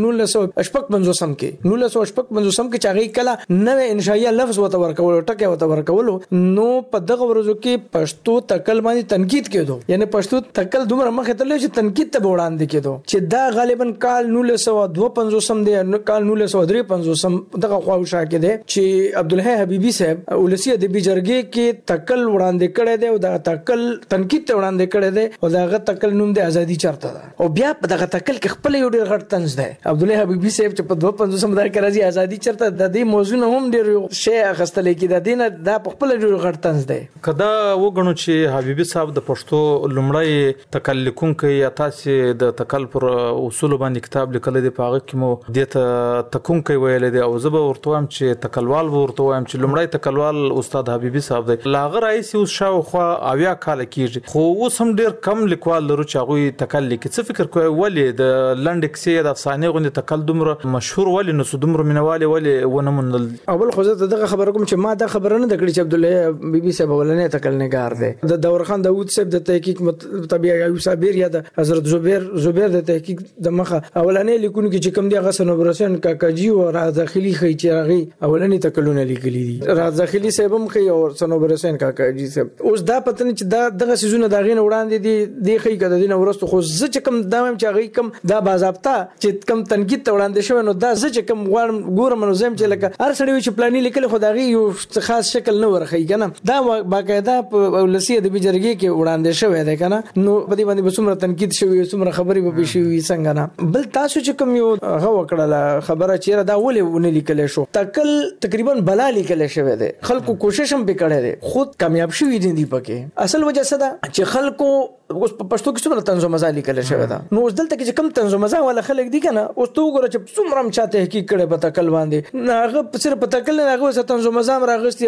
1955 کې 1955 کې چې کله نوې انشائیه لفظ وته ورکول ټکه وته ورکول نو په دغه ورځو کې پښتو تکل باندې تنقید کېدو یعنی پښتو تکل دومره مخه ته چې تنقید ته وړاندې کېدو چې دا غالبا کال 1952 دی کال 1953 دغه خواوشا کې دی چې عبدالحی حبیبی صاحب ولسی ادبی جرګې کې تکل وړاندې کړی دی او دا تکل تنقید ته وړاندې کړی دی او داغه تکل نوم د ازادي چرته ده او بیا په دغه تکل کې خپل یو ډیر غټ طنز دی عبدالحی حبیبی صاحب چې په 52 دا راځي ازادي چرته د دې موضوع هم ډیر شی اخستل کې د دینه دا په خپل ډیر غټ طنز دی کدا وګڼو چې حبیبی صاحب د پښتو لومړی تکل لیکونکي یا تاسو د تکل پر اصول باندې کتاب لیکل دی په هغه کې مو د تکونکي ویل دی او زه ورته وایم چې تکلوال ورته وایم چې لومړی تکلوال استاد حبیبی صاحب دی لاغه رئیس اوس شاوخوا اویا کال کېږي خو اوس هم ډیر کم لیکوال لرو چې هغه تکل لیکي څه فکر کوي ولې د لنډ کیسې د افسانې غوندي تکل دومره مشهور ولې نو دومره مینوالي ولې ونه منل اول خو زه دغه خبر کوم چې ما دا خبره نه دکړي چې عبدالله بیبي صاحب ولنه تکل نگار دی د دور خان داوود صاحب د تحقیق طبيعي ایوب صابر یا د حضرت زبیر د تحقیق د مخه اولانې لیکونکو کې چې کوم دی غسن برسن کاکاجی او راز داخلي خي چې هغه اولانې تکلونه لیکلي دي راز داخلي سبم خي او سنوبرسن کاکاجی سب اوس دا پتن چې دغه سيزونه دا غین وړاندې دي خي کده دین ورستو خو ز چې کوم دامم چې هغه کوم دا باضابطه چې کوم تنقید ته وړاندې شوی نو دا ز چې کوم ګورم نو زم چې لکه هر سړی چې پلاني لیکل خو دا غي یو خاص شکل نه ورخی کنه دا باقاعده په ولسی د بجرګي کې وړاندې شوی دی کنه نو په دې باندې بسمره تنقید شوی سمره خبري به شوی څنګه نه بل تاسو چې کوم یو هغه وکړه خبره چیرې دا ولې ونه لیکل شو تکل تقریبا بلا لیکل شوی دی خلکو کوشش هم وکړي دي خود کامیاب شوی دي پکې اصل وجه څه ده چې خلکو اوس په پښتو کې څومره طنز مزه لیکل شوی ده نو اوس دلته کې کوم طنز مزه ولا خلک دي کنه اوس تو وګوره چې څومره هم چاته تحقیق کړي په تکل باندې هغه صرف په تکل نه هغه څه طنز مزه راغستي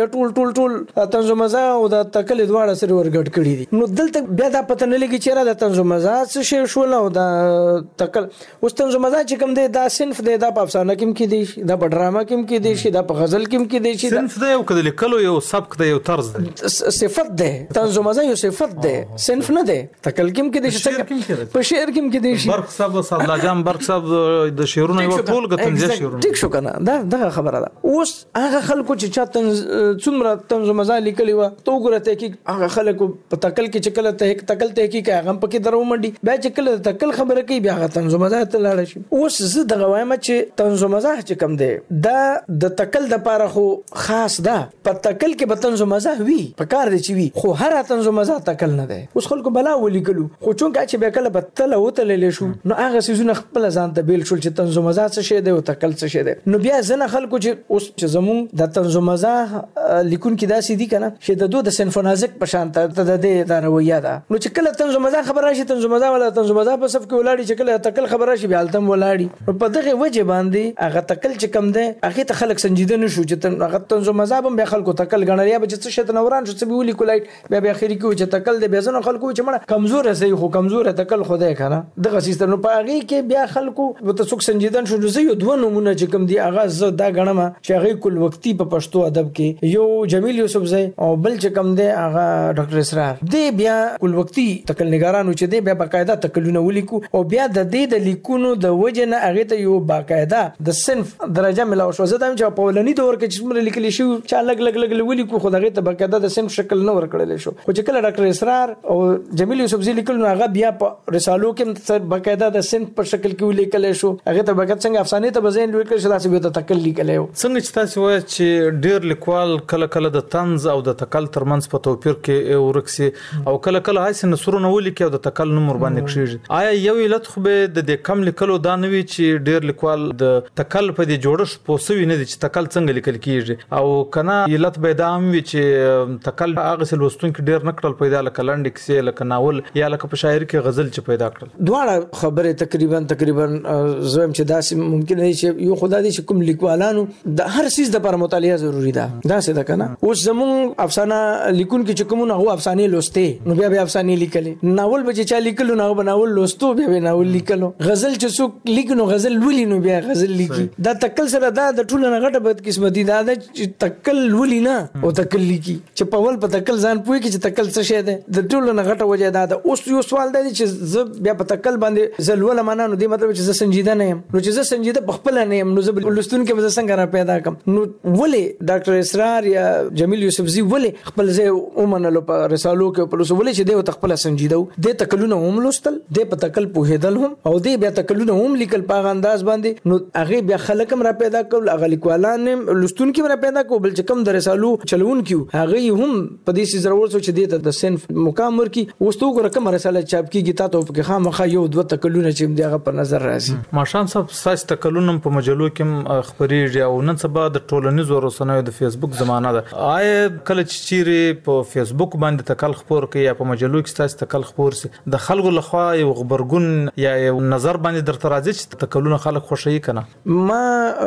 ټول طنز مزه او د تکل دواړه سره ورګډ کړي دي نو دلته بیا دا پته نه لګي چې را د طنز مزه څه شی شو نو د تکل اوس طنز مزه چې کوم دی دا صنف دی دا په افسانه کې کې دي دا په ډراما کې دي شي دا په غزل کې دي شي صنف دی او کله لیکلو یو سبق دی یو طرز دی صفت دی طنز مزه یو صفت دی صنف نه دی تکل کې دي شي په شعر کې دي شي برق صاحب صادلا جام برق صاحب د شعرونو یو ټول غتن دي شعرونه ټیک شو کنه دا خبره ده اوس هغه خلکو چې چاته څومره طنز مزه لیکلی و تو ګره تحقیق هغه خلکو په تکل کې چې کله تکل تحقیق هغه پکې درو منډي بیا چې کله تکل خبره کوي بیا هغه طنز مزه ته لاړ شي اوس زه دغه وایم چې طنز مزه چې کم دی دا د تکل د پاره خو خاص ده په تکل کې به طنز مزه وي په کار دی چې وي خو هر طنز مزه تکل نه دی اوس خلکو بلا ولیکلو خو چون چې بیا کله بتل او تللې شو نو هغه سيزونه خپل ځان ته بیل شول چې طنز مزه څه شی دی او تکل څه شی دی نو بیا ځنه خلکو چې اوس چې زمون د طنز مزه لیکون کې داسې دي کنه چې د دوه د سنفونازک په شان ته د دې د رویه ده نو چې کله طنز مزه خبر راشي طنز مزه ولا طنز مزه په صف کې ولاړی چې کله تکل خبر راشي بیا التم ولاړی په دغه وجه باندې هغه تکل چې کم دی هغه ته خلک سنجیده نشو چې هغه طنز مزه هم بیا خلکو تکل غنړیا به چې څه شت نوران شو څه ویلی کولای بیا اخري کې چې تکل دی بیا ځنه خلکو چې مړه کمزور هسي خو کمزور تکل خدای کنه دغه سیستم نو په هغه کې بیا خلکو په تاسو سنجیدن شو زه یو دوه نمونه چې کوم دی هغه زه دا غنم چې هغه کل وختي په پښتو ادب کې یو جمیل یوسف زئی او بل چې کوم دی هغه ډاکټر اسرار دی بیا کل وختي تکل نگارانو چې دی بیا باقاعده تکلونه ولیکو او بیا د دې د لیکونو د وجه نه هغه ته یو باقاعده د صنف درجه ملاو شو زه دا چې په ولني دور کې چې موږ لیکلی شو چې لګ ولیکو خو دغه ته باقاعده د صنف شکل نه ورکړل شو خو چې کله ډاکټر اسرار او جمیل یوسف زئی لیکل نو هغه بیا په رسالو کې باقاعده د صنف په شکل کې لیکل شو هغه ته باقاعده څنګه افسانه ته بزین لیکل شو تاسو به ته تکل لیکل څنګه چې تاسو وایي چې ډیر لیکوال کله د طنز او د تکل ترمنځ په توپیر کې ورکسي او کله هاي سنسورونه ولیکي او د تکل نمبر باندې کړی آیا یو علت خو به د کم لیکلو دا نوي چې ډیر لیکوال د تکل په دې جوړښت پوسوي نه دي چې تکل څنګه لیکل کیږي او کنه علت به دا هم وي چې تکل هغه سلوستون کې ډیر نکړل پیدا لکه لنډ کیسه لکه ناول یا لکه په شاعر کې غزل چې پیدا کړل دواړه خبره تقریبا زم چې داسې ممکن دی چې یو خدای دې چې کوم لیکوالانو د هر سیس د پر مطالعه ضروری ده داسې ده کنه اوس زمون افسانه لیکون کې چې کوم هغه افسانه لوسته نو بیا افسانه لیکلې ناول به چې لیکلو نو بناول لوستو بیا ناول لیکلو غزل چې څوک لیکنو غزل ولي نو بیا غزل لیکي دا تکل سره دا د ټولو نه غټه بد قسمتي دا چې تکل ولي نه او تکل لیکي چې په ول په تکل ځان پوي کې چې تکل څه شه ده د ټولو نه غټه وجه دا اوس یو سوال دی چې زه بیا په تکل باندې زلول معنا نو دی مطلب چې زه سنجیده نه یم نو چې زه سنجیده په خپل نه یم نو زه ولستون کې به څنګه را پیدا کم نو ولې ډاکټر اسرار یا جمیل یوسف زئی ولې خپل ځای اومنلو په رسالو کې په لوسو ولې چې دی خپل سنجیده د تکلونه هم لوستل د په تکل په هدل هم او دی بیا تکلونه هم لیکل په انداز باندې نو هغه بیا خلک هم را پیدا کول هغه لیکوالان لستون کې را پیدا کول بل چې کم د رسالو چلون کیو هغه هم په دې سي ضرورت چې دی د صنف مقام ورکی وستو رقم رساله چاپ کیږي تاسو په خامخا یو دوه تکلونه چې دی هغه په نظر راځي ماشام صاحب ساس تکلونه په مجلو کې خبريږي او نن سبا د ټولنیزو رسنیو د فیسبوک زمانہ ده آیا کله چې چیرې په فیسبوک باندې تکل خبر کوي یا په مجلو کې ساس تکل خبر سي د خلکو لخوا یو خبرګون یا یو نظر باندې درته راځي چې تکلونه خلک خوشي کنه ما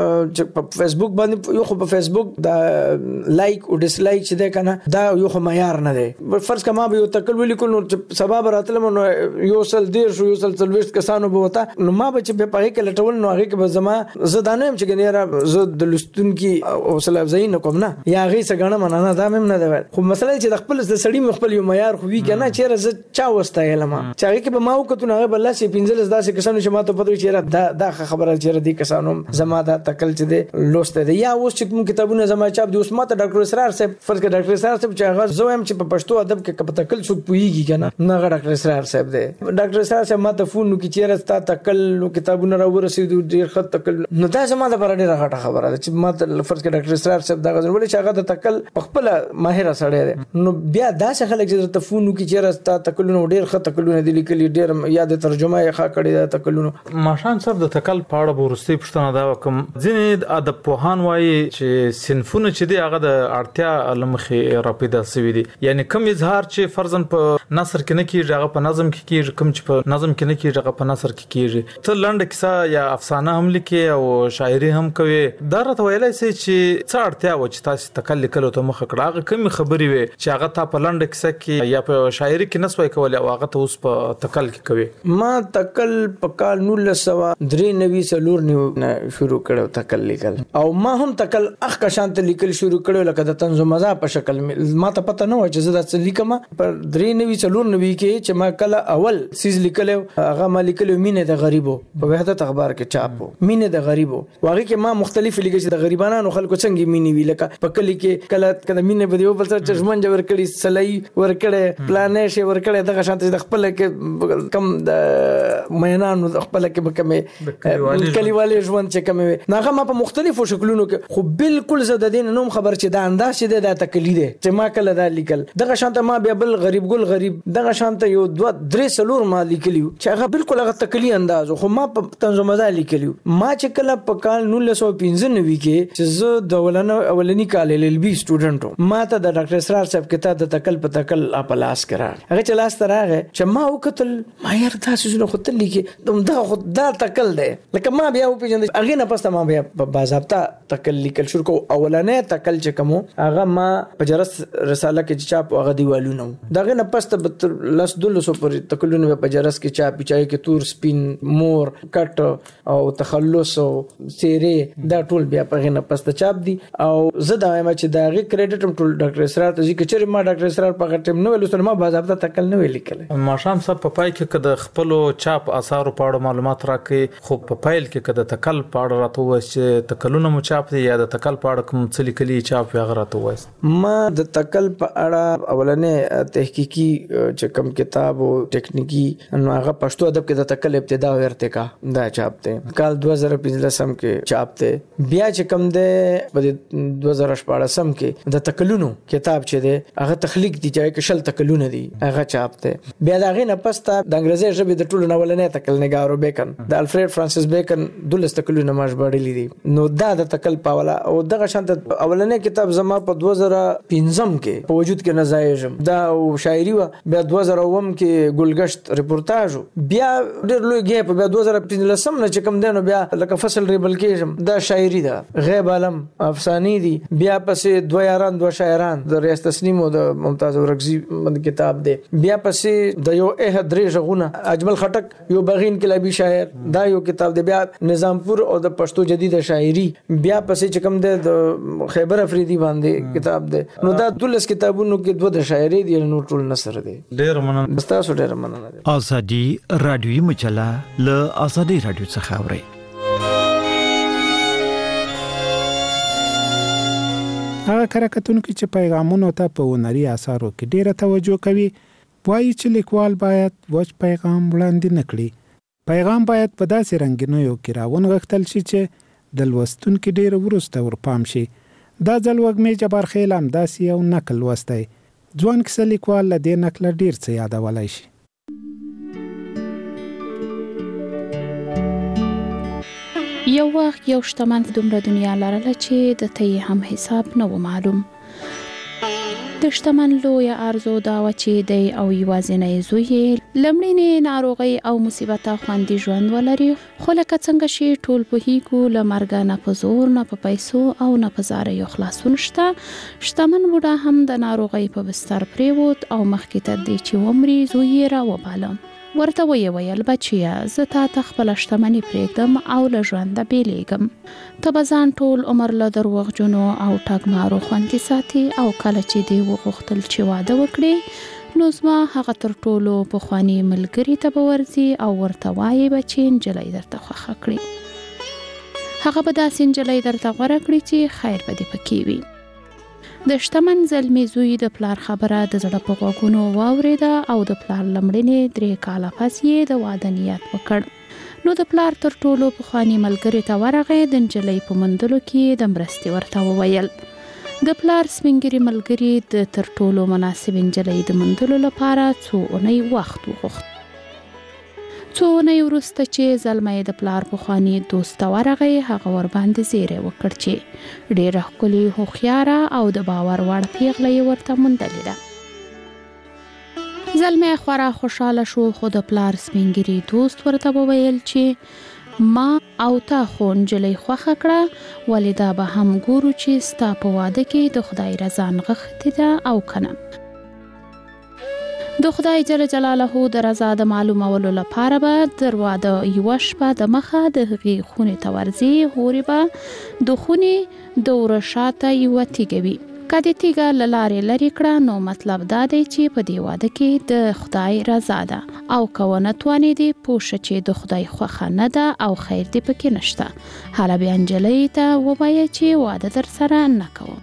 په فیسبوک باندې یو خو په فیسبوک دا لایک او ډیسلایک چې ده کنه دا یو خو معیار نه دی فرض کما به یو تکل ولیکل نو سبب راتلم نو یو سل دیر شو یو سل تلويست کسانو به وتا نو ما به چې په پای کې لټول نو هغه کې به زما زدانم چې ګنيره زه د لستون کې حوصله افزای نه کوم نه یا هغه څنګه مننه دا مم نه دی خو مسله چې د خپل د سړی مخبل یو معیار خو وی کنه چې زه چا وستایلم چې هغه کې به ما وکړو هغه بل سي 15 داسې کسانو چې ما ته پدوي چې دا خبره چې دي کسانو زما دا تکل چې دی لوسته دی یا اوس چې کوم کتابونه زما چاپ دي اوس ما ته ډاکټر اسرار صاحب فرض کړه ډاکټر اسرار صاحب چې هغه زه هم چې په پښتو ادب کې کپ تکل څوک پويږي کنه نه ډاکټر اسرار صاحب دی ډاکټر اسرار صاحب ما ته فون نو کې چې راستا تکل نو کتابونه را ورسېدو ډیر خط تکل نو دا زما د پر ډیره غټه خبره ده چې ما ته فرض کړه ډاکټر اسرار صاحب دا غوړل چې هغه د تکل خپل ماهر سره دی نو بیا دا څه خلک چې ته فون نو کې چې راستا تکلونه ډیر خط تکلونه دي لیکلي ډیر یاد ترجمه یې ښه کړی دا تکلونه ماشان صاحب د تکل پاړه ورستي پښتنه دا کوم ځینې ادب پوهان وایي چې صنفونه چې دی هغه د اړتیا لمخې راپیدا شوی دي یعنی کوم اظهار چې فرضاً په نثر کې نه کیږي هغه په نظم کې کیږي کوم چې په نظم کې نه کیږي هغه په نثر کې کیږي ته لنډه کیسه یا افسانه هم لیکي او شاعري هم کوي دا راته ویلای شي چې څه اړتیا و چې تاسو تکل لیکلو ته مخ کړه هغه کوم خبري وي چې هغه تا په لنډه کیسه کې یا په شاعري کې نسوي کولای او هغه ته اوس په تکل کې کوي ما تکل په کال 1993 شروع کړو تکل لیکل او ما هم تکل اخ کا شانت لیکل شروع کړو لکه د طنز مزه په شکل ما ته پته نه و چې زه د لیکم پر 93 کې چې ما کله اول سیز لیکل هغه ما لیکل مینه د غریبو په وحدت اخبار کې چاپو مینه د غریبو واغې کې ما مختلف لیکل چې د غریبانو خلکو څنګه مینه وی لکه په کلی کې کله مینه بده بل څه چشمن جوړ کړي سلای ور کړي پلانې شي ور کړي دغه شانت د خپل کې کم د مینانو د خپل کې کمې کلیوالي ژوند چې کمې ناغه ما په مختلفو شکلونو کې خو بالکل زه د دین نوم خبر چې دا انداز چې د تقلید چې ما کله دا لیکل دغه شانت ما بیا بل غریب ګل غریب دغه شانت یو 2-3 ما لیکلیو چې هغه بالکل هغه تقلید انداز خو ما په طنز مزه لیکلیو ما چې کله په کال 1995 کې چې زه د اولنی کال LLB سټوډنټ ما ته د ډاکټر اسرار صاحب کتاب د تکل په تکل اپلاس کړه هغه چې لاس تراغه چې ما وکتل ما یار تاسو زنه خو تل لیکي دا تکل دی لکه ما بیا وپیژند هغه نه پسته ما بیا باضابطه تکل لیکل شروع کو اولنې تکل چې کوم هغه ما پجرس رساله کې چاپ هغه دیوالونه دغه نه پسته لس دولسو پر تکلونه په پجرس کې چاپ چای کې تور سپین مور کټ او تخلص او سیره دا ټول بیا په غنه پسته چاپ دي او زه دا وایم چې دا غي کریډټ هم ټول ډاکټر اسرار ته چې چیرې ما ډاکټر اسرار په غټم نو ویل سره ما باضابطه تکل نه ولیکل ماشام صاحب په پای کې کده خپل چاپ اثر په اړه معلومات راکې خو په پایل کې کده تکل په اړه راته و چې تکلونه مو چاپ دي یا د تکل په اړه کوم څه لیکلي چاپ یا غراته و ما د تکل په اړه اولنې تحقیقي چې کوم کتاب او ټیکنیکی نو هغه پښتو ادب کې د تکل ابتدا او ارتقا دا چاپ ته کال 2015 کې چاپ ته بیا چې کوم ده په 2014 کې د تکلونو کتاب چې ده هغه تخلیق دي چې کشل تکلونه دي هغه چاپ ته بیا دا غي نه پسته د انګریزي ژبې د ټولو ناولنې تکل نګارو بیکن د الفرید فرانسیس بیکن دولس تکلونه ماش باندې دي نو دا د تکل پاولا او دغه شانت اولنې کتاب زما په 2015 کې په وجود کې نزایجم دا شاعري و بیا 2009 کې ګلګشت ریپورتاج بیا ډېر لوی ګیپ بیا 2015 نه چې کوم دینو بیا لکه فصل ریبل کېم دا شاعري ده غیب عالم افسانې دي بیا پسې دوه یاران دوه شاعران د ریاض تسنیم او د ممتاز اورکزي کتاب دی بیا پسې د یو درې ژغونه اجمل خټک یو بغین کلابي شاعر دا یو کتاب دی بیا نظامپور او د پښتو جدید شاعري بیا پسې چې کوم د خیبر افریدي باندې کتاب دی نو دا دولس کتابونو کې دوه د شاعري دي نو ټول نثر دی ډېر مننه تاسو ډېر مننه ازادي رادیوي مجله له ازادي رادیو څخه اوري هغه کارکتونکو چې پیغامونو ته په هنري اثارو کې ډیره توجه کوي وایي چې لیکوال باید وچ پیغام وړاندې نه کړي پیغام باید په داسې رنګینیو کې راونغښتل شي چې د لوستونکو ډیر وروسته ورپام شي دا ځل وږمې جبار خیل همداسې یو نکل لوستی ځوان کیسه لیکوال له دې نکله ډیر څه یادولی شي یو وخت یو شتمن دومره دنیا لرله چې د ته هم حساب نه و معلوم د شتمن لوی ارزو دا و چې دی او یوازینی زوی لمړنۍ ناروغي او مصیبت خوندي ژوند ولري، خو لکه څنګه چې ټول پوهیږو له مرګ نه په زور نه په پیسو او نه په زاریو خلاصون شته. شتمن بوډا هم د ناروغي په بستر پریوت او مخکې ته دی چې ومري زوی یې راوباله. ورته ویل بچیا زه تا ته خپل شتمني پرېږدم او له ژونده بیلیږم. ته به ځان ټول عمر له دروغجنو او ټګمارو خوندي ساتي او کله چې دی وغوښتل چې واده وکړي نو زما هغه تر ټولو پخواني ملګري ته به ورځي او ورته وایي به چې نجلۍ درته خوښه کړي. هغه به داسې نجلۍ درته غوره کړي چې خیر به دې پکې وي. د شتمن زلمی زوی د پلار خبره د زړه په غوږونو واورېده او د پلار لمړنې 3 کاله پس یې د واده نیت وکړ. نو د پلار تر ټولو پخواني ملګري ته ورغی، د نجلۍ په موندلو کې د مرستې ورته وویل. د پلار سپینګري ملګري د تر ټولو مناسب نجلۍ د موندلو لپاره څو اونۍ وخت وغوښت. څو اونۍ وروسته چې زلمی د پلار پخواني دوست ته ورغی، هغه ورباندې زیری وکړ چې ډېره ښکلې، هوښیاره او د باور وړ پیغله یې ورته موندلې ده. زلمی خورا خوشحاله شو، خو د پلار سپینګري دوست ورته وویل چې ما او تا خو نجلۍ خوښه کړه، ولې دا به هم ګورو چې ستا په واده کې د خدای رضا نغښتې ده او که نه. د خدای جل جلاله د رضا د معلومولو لپاره به د واده یوه شپه د مخه د هغې خونې ته ورځي. هورې به د خونې د وره شاته یوه تیږه وي. که د تیږه له لارې لرې کړه نو مطلب دا دی چې په دې واده کې د خدای رضا ده، او که ونه توانېدې پوه شه چې د خدای خوښه نه ده او خیر دې پکې نشته. هله بیا نجلۍ ته ووایه چې واده در سره نه کوم.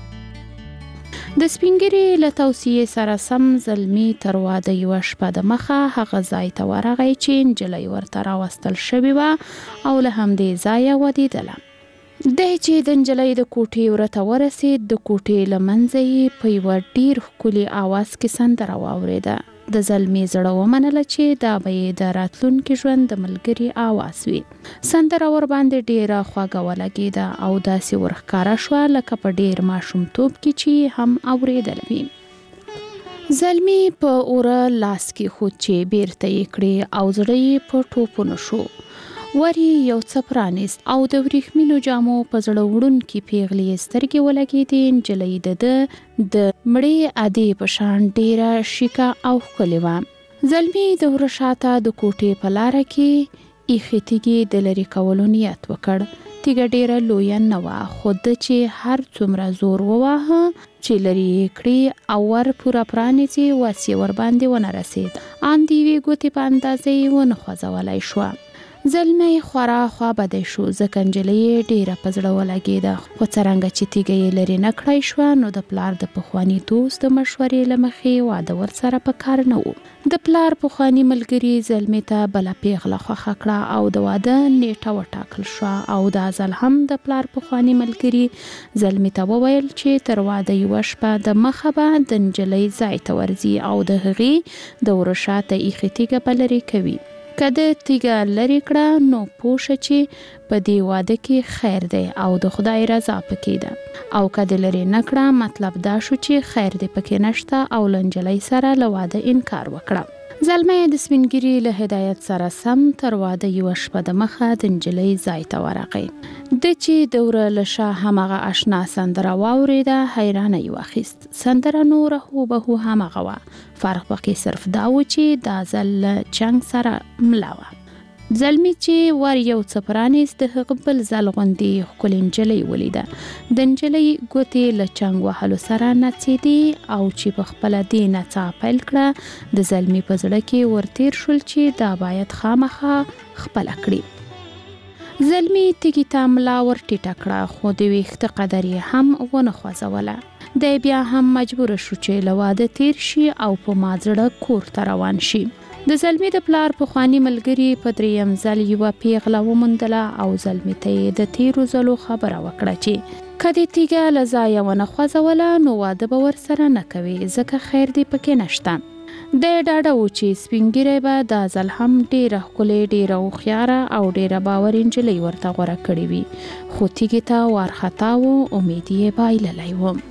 د سپینګري له توصیې سره سم زلمی تر واده یوه شپه د مخه هغه ځای ته ورغی چې نجلۍ ورته راوستل شوې وه او له همدې ځایه ودېدله. دی چې د نجلۍ د کوټې ورته ورسېد، د کوټې له منځه یې په یوه ډېر ښکلي آواز کې سندره واورېده. د زلمی زړه ومنله چې دا به یې د راتلونکي ژوند د ملګري آواز وي. سندره ورباندې ډېره خوږه ولګېده او داسې ورښکاره شوه لکه په ډېر ماشومتوب کې چې هم اورېدل وي. زلمی په اوره لاس کې خود چې بیرته یې کړې او زړه یې په ټوپونو شو. وری یو څه پرانیست او د وریښمینو جامو په زړه وړونکي پیغلې سترګې ولګېدې. نجلۍ د مړې ادې په شان ډېره شیکه او ښکلې وه. زلمی د وره شاته د کوټې په لاره کې ایښې تیږې د لرې کولو نیت وکړ. تیږه ډېره لویه نه وه، خو ده چې هر څومره زور وواهه چې لرې یې کړي او ور پوره پرانیزي، وس یې ورباندې ونه رسېد. ان د یوې ګوتې په اندازه یې ونه خوځولی شوه. زلمی خورا خوابدی شو، ځکه نجلۍ یې ډېره په زړه ولګېده. خو څرنګه چې تیږه یې لرې نه کړی شوه نو د پلار د پخواني دوست د مشورې له مخې واده ورسره په کار نه و. د پلار پخواني ملګري زلمی ته بله پیغله خوښه کړه او د واده نیټه وټاکل شوه. او دا ځل هم د پلار پخواني ملګري زلمی ته وویل چې تر واده یوه شپه د مخه به د نجلۍ ځای ته ورځي او د هغې د وره شاته ایښې تیږه به لرې کوي. که د تیږه لرې کړه نو پوه شه چې په دې واده کې خیر دی او د خدای رضا پکې ده، او که د لرې نه کړه مطلب دا شو چې خیر دی پکې نشته او له نجلۍ سره له واده انکار وکړه. زلمی د سپینګري له هدایت سره سم تر واده یوه شپه د مخه د نجلۍ ځای ته ورغی. د چې د وره له شا همغه اشنا سندره واورېده، حیرانه یې واخیست. سندره نوره هوبهو همغه وه، فرق پکې صرف دا و چې دا ځل له چنګ سره مله وه. زلمی چې ور یو څه پرانیست، د هغه بل ځل غوندې ښکلې نجلۍ ولیده. د نجلۍ ګوتې له چنګ وهلو سره نڅېدې او چې په خپله دې نڅا پیل کړه، د زلمی په زړه کې ورتیر شول چې دا باید خامخا خپله کړي. زلمی تیږې ته ملا ور ټیټه کړه، خو د ویښته قدر یې هم ونه خوځوله. دی بیا هم مجبور شو چې له واده تیر شي او په مازړه کور ته روان شي. د زلمی د پلار پخواني ملګري په دریم ځل یوه پیغله وموندله او زلمی ته یې د تیرو ځلو خبره وکړه چې که دې تیږه له ځایه ونه خوځوله نو واده به ورسره نه کوي، ځکه خیر دې پکې نشته. دی ډاډه و چې سپینګیری به دا ځل هم ډېره ښکلې، ډېره هوښیاره او ډېره باوري نجلۍ ورته غوره کړې وي. خو تیږې ته وارخطا و، امید یې بایللی و.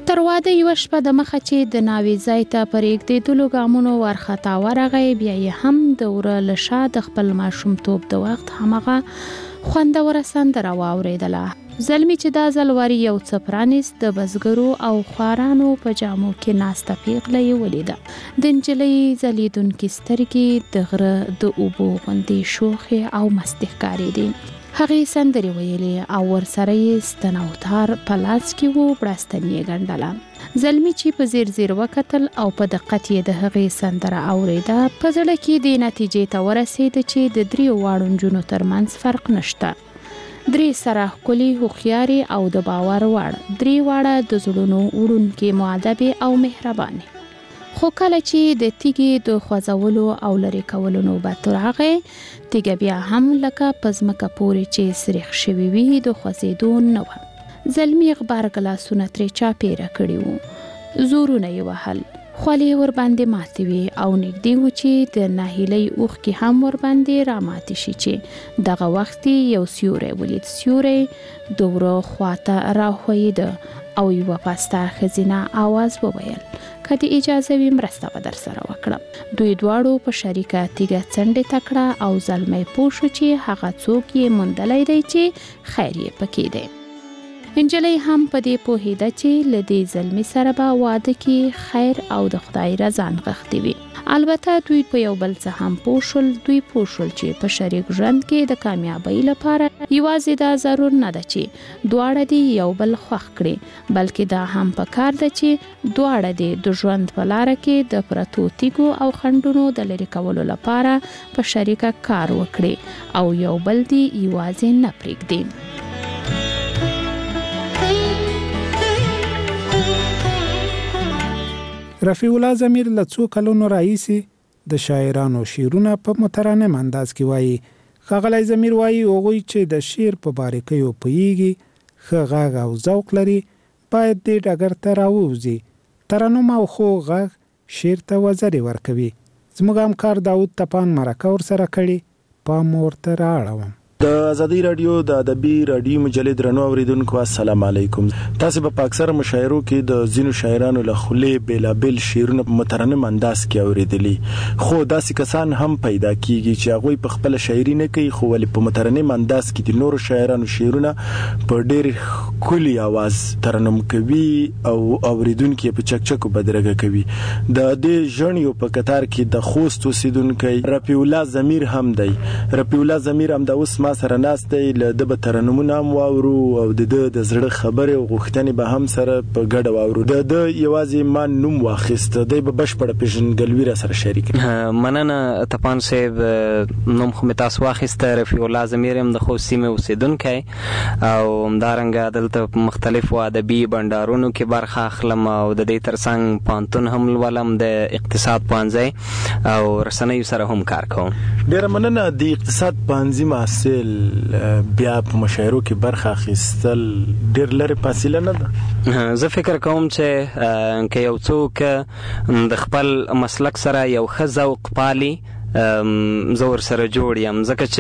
تر واده یو شپه د مخه چې د ناوې ځای ته پرېږدېدلو ګامونو ورخطا ورغی، بیا یې هم د وره له شا د خپل ماشومتوب د وخت همغه خوندوره سندره واورېدله. زلمی چې دا ځل ور یو څه پرانیست، د بزګرو او خوارانو په جامو کې ناسته پیغله یې ولیده. د نجلۍ ځلېدونکې سترګې د غره د اوبو غوندې شوخې او مستې ښکارېدې. هغې سندرې ویلې او ورسره یې ستن او تار په لاس کې و، بړستن یې ګنډله. زلمی چې په زیر زیر وکتل او په دقت یې د هغې سندره اورېده، په زړه کې دې نتیجې ته ورسېده چې د دریو واړو نجونو ترمنځ فرق نشته. درې سره ښکلي، هوښیارې او د باور وړ، درې واړه د زړونو وړونکې، مؤدبې او مهربانې. خو کله چې د تیږې د خوځولو او لرې کولو نوبت راغی، تیږه بیا هم لکه په ځمکه پورې چې سریښ شوي وي د خوځېدو نه وه. زلمي غبرګ لاسونه ترې چاپېره کړي وو، زورونه یې وهل، خولې ورباندې ماتې وې او نږدې و چې د ناهیلۍ اوښکې هم ورباندې راماتې شي چې دغه وخت یو سیوری ولید. سیوری د وره خواته راښویېده او یوه پسته ښځینه آواز وویل: که د اجازه وي مرسته به در سره وکړم. دوی دواړو په شریکه تیږه څنډې ته کړه او زلمی پوه شو چې هغه څوک یې موندلی دی چې خیر یې پکې دی. نجلۍ هم په دې پوهېده چې له دې زلمي سره به واده کې خیر او د خدای رضا نغښتې وي. البته دوی په یو بل څه هم پوه شول. دوی پوه شول چې په شریک ژوند کې د کامیابۍ لپاره یوازې دا ضرور نه ده چې دواړه دې یو بل خوښ کړي، بلکې دا هم پکار ده چې دواړه دې د ژوند په لاره کې د پرتو تیږو او خنډونو د لرې کولو لپاره په شریکه کار وکړي او یو بل دې یوازې نه پرېږدي. رفیع الله ضمیر له څو کلونو راهیسې د شاعرانو شعرونه په مترنم انداز کې وایي. ښاغلی ضمیر وایي هغوی چې د شعر په باریکیو پوهیږي، ښه غږ او ذوق لري، باید دې ډګر ته راووځي. ترنم او خوږ غږ شعر ته وزرې ورکوي. زموږ همکار داود تپان مرکه ورسره کړې، پام ورته رااړوم. د ازادي رادیو د ادبي رادیو مجلې درنو اوریدونکو السلام علیکم. تاسو په اکثر مشاعرو کې د زینو شاعرانو له خولې بیلابل شعرونه په مترنم انداز کې اوریدلی، خو داسې کسان هم پیدا کیږي چې هغه په خپل شاعري نه کوي، خو ولې په مترنم انداز کې د نورو شاعرانو شعرونه په ډېر ښکلي आवाज ترنم کوي او اوریدونکو په چکچکو بدرګه کوي. د دې ژوندیو په قطار کې د خوست اوسیدونکو رفیع الله ضمیر هم دی. رفیع الله ضمیر هم د اوس ما سره ناسته له د ترنمونه هم واورو او د زړه خبره او غوښتنې به هم سره په ګډه واورو. د یوازې ما نوم واخیست، د بشپړه پیژندګلوي را سره شریک. مننه تپان صاحب، نوم خو مې تاسو واخیست. رفیع الله ضمیر هم د خوست سیمې اوسیدونکی او همدارنګه دلته مختلفو ادبي بنډارونو کې برخه اخلم او د دې ترڅنګ پوهنتون هم لولم، د اقتصاد پوهنځی او رسنیو سره هم کار کوم. ډېره مننه. د اقتصاد پوهنځي محصل بیا په مشاعرو کې برخه اخیستل ډېر لرې فاصله نه ده. زه فکر کوم چې که یو څوک د خپل مسلک سره یو ښه ذوق پالي، زه ورسره جوړ یم، ځکه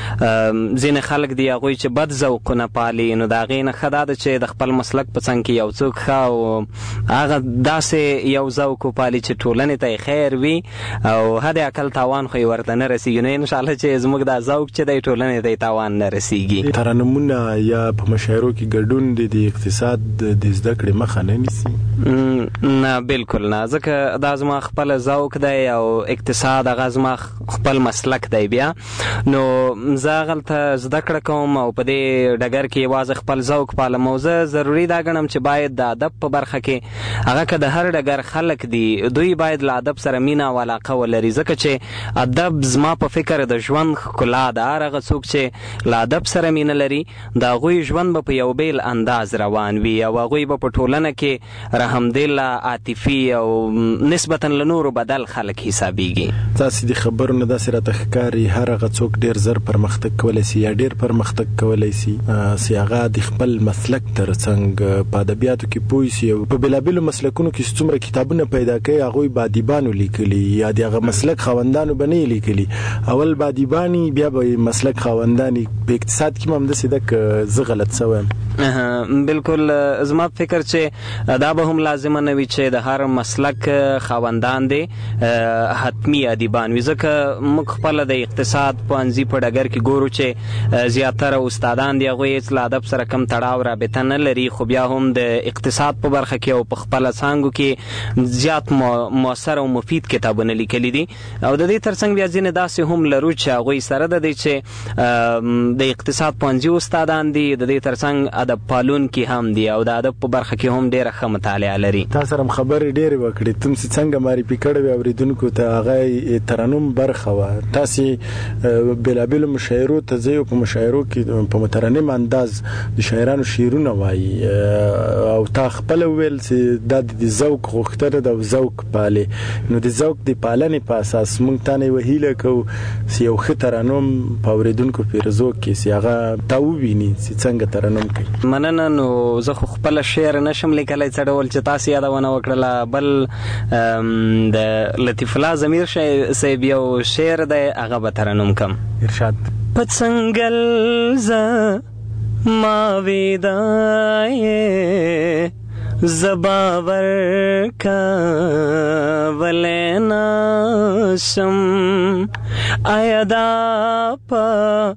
چې ځینې خلک دي هغوی چې بد ذوقونه پالي، نو د هغې نه ښه دا ده چې د خپل مسلک په څنګ کې یو څوک ښه او هغه داسې یو ذوق وپالي چې ټولنې ته یې خیر وي او حد اقل تاوان خو یې ورته نه رسېږي. نو انشاءالله چې زموږ دا ذوق چې دی ټولنې ته یې تاوان نه رسېږي. ترنمونه یا په مشاعرو کې ګډون د اقتصاد د زده کړې مخه نه نیسي؟ نه بالکل نه، ځکه دا زما خپل ذوق دی او اقتصاد هغه زما خپل مسلک دی. بیا نو زه هغلته زده کړه کوم او په دې ډګر کې یوازې خپل ذوق پالم او زه ضروري دا ګڼم چې باید د ادب په برخه کې هغه که د هر ډګر خلک دي دوی باید له ادب سره مینه او علاقه ولري، ځکه چې ادب زما په فکر د ژوند ښکلا ده. هغه څوک چې له ادب سره مینه لري د هغوی ژوند به په یو بیل انداز روان وي او هغوی به په ټولنه کې رحمدل، عاطفي او نسبتا له نورو بدل خلک حسابیږي. تاسو د خبرونه داسې راته ښکاري هر هغه څوک ډېر زر پرمختګ کولی سي یا ډېر پرمختګ کولی سي چې هغه د خپل مسلک ترڅنګ په ادبیاتو کې پوه سي او په بېلابېلو مسلکونو کې څومره کتابونه پیدا کوي هغوی به ادیبانو لیکلي یا د هغه مسلک خاوندانو به نه یې لیکلي. اول به ادیبانې بیا به مسلک خاوندانې. په اقتصاد کې هم همداسې ده که زه غلط شوی یم؟ بالکل زما فکر چې دا به هم لازمه نه وي چې د هر مسلک خاوندان دي حتمی ادیبان وي، ځکه موږ خپله د اقتصاد پوهنځي په ډګر کې ګورو چې زیاتره استادان دي هغوی هېڅ له ادب سره کم تړاو رابطه نه لري، خو بیا هم د اقتصاد په برخه کې او په خپله څانګو کې زیات مؤثر او مفید کتابونه لیکلي دي. او د دې ترڅنګ بیا ځینې داسې هم لرو چې هغوی سره د دې چې د اقتصاد پوهنځي استادان دي، د دې ترڅنګ ادب پالون کې هم دي او د ادب په برخه کې هم ډیره ښه مطالعه لري. تاسو سره خبرې ډېرې وکړې، تم څنګه معرفي کړې وې اوریدونکو ته؟ هغه ترنم برخه وه، تاسو بېلابېلو مشاعرو ته ځئ او په مشاعرو کې په مترنم انداز د شاعرانو شعرونه وایي او تا خپله وویل چې دا د ذوق غوښتنه ده او ذوق پالې، نو د ذوق د پالنې په اساس موږ تا نه یوه هیله کوو چې یو ښه ترنم په اوریدونکو پیرزو کې چې هغه تا وویني چې څنګه ترنم کوي. مننه. نو زه خو خپله شعر نشم لیکلی څه ډول چې تاسو یادونه وکړله، بل د لطیف الله ضمیر صاحب یو شعر دی هغه به ترنم کم. ارشاد. په څنګل زه ما ویدای زباور کولی نشم آیا دا په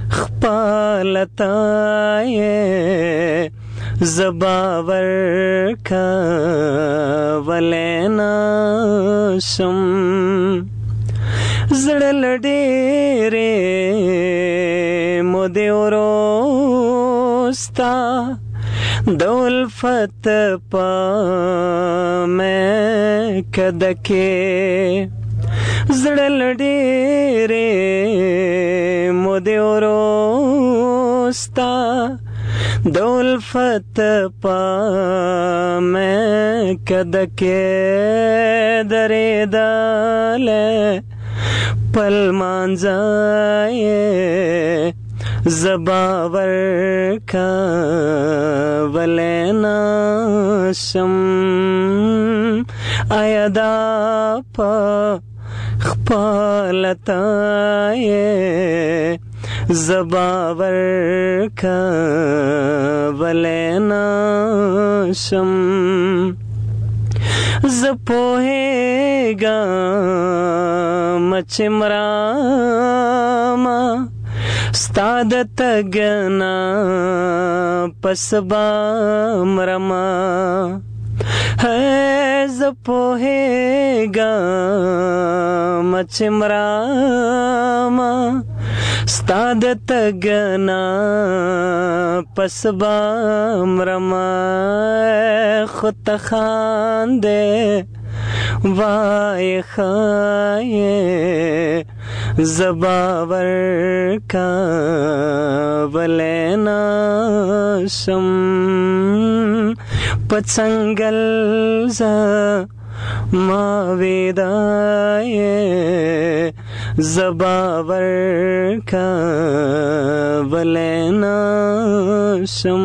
خپلتای زباور کولی نشم زړه له ډېرې مودې وروسته د الفت په میکده کې زړه له ډېرې مودې وروسته د الفت په میکده کې درېدلی پل مانځای زباور کولی نشم آیا دا په خپلتای زباور کولی نشم زه پوهېږم چې مرامه ستا د تګ نه پس به مرمه زه پوهېږم چې مرمه ستا د تګ نه پس به مرمه خو ته خاندې وای ښایې زباور کولی نشم په څنګل زه ما ویدای زباور کولی نشم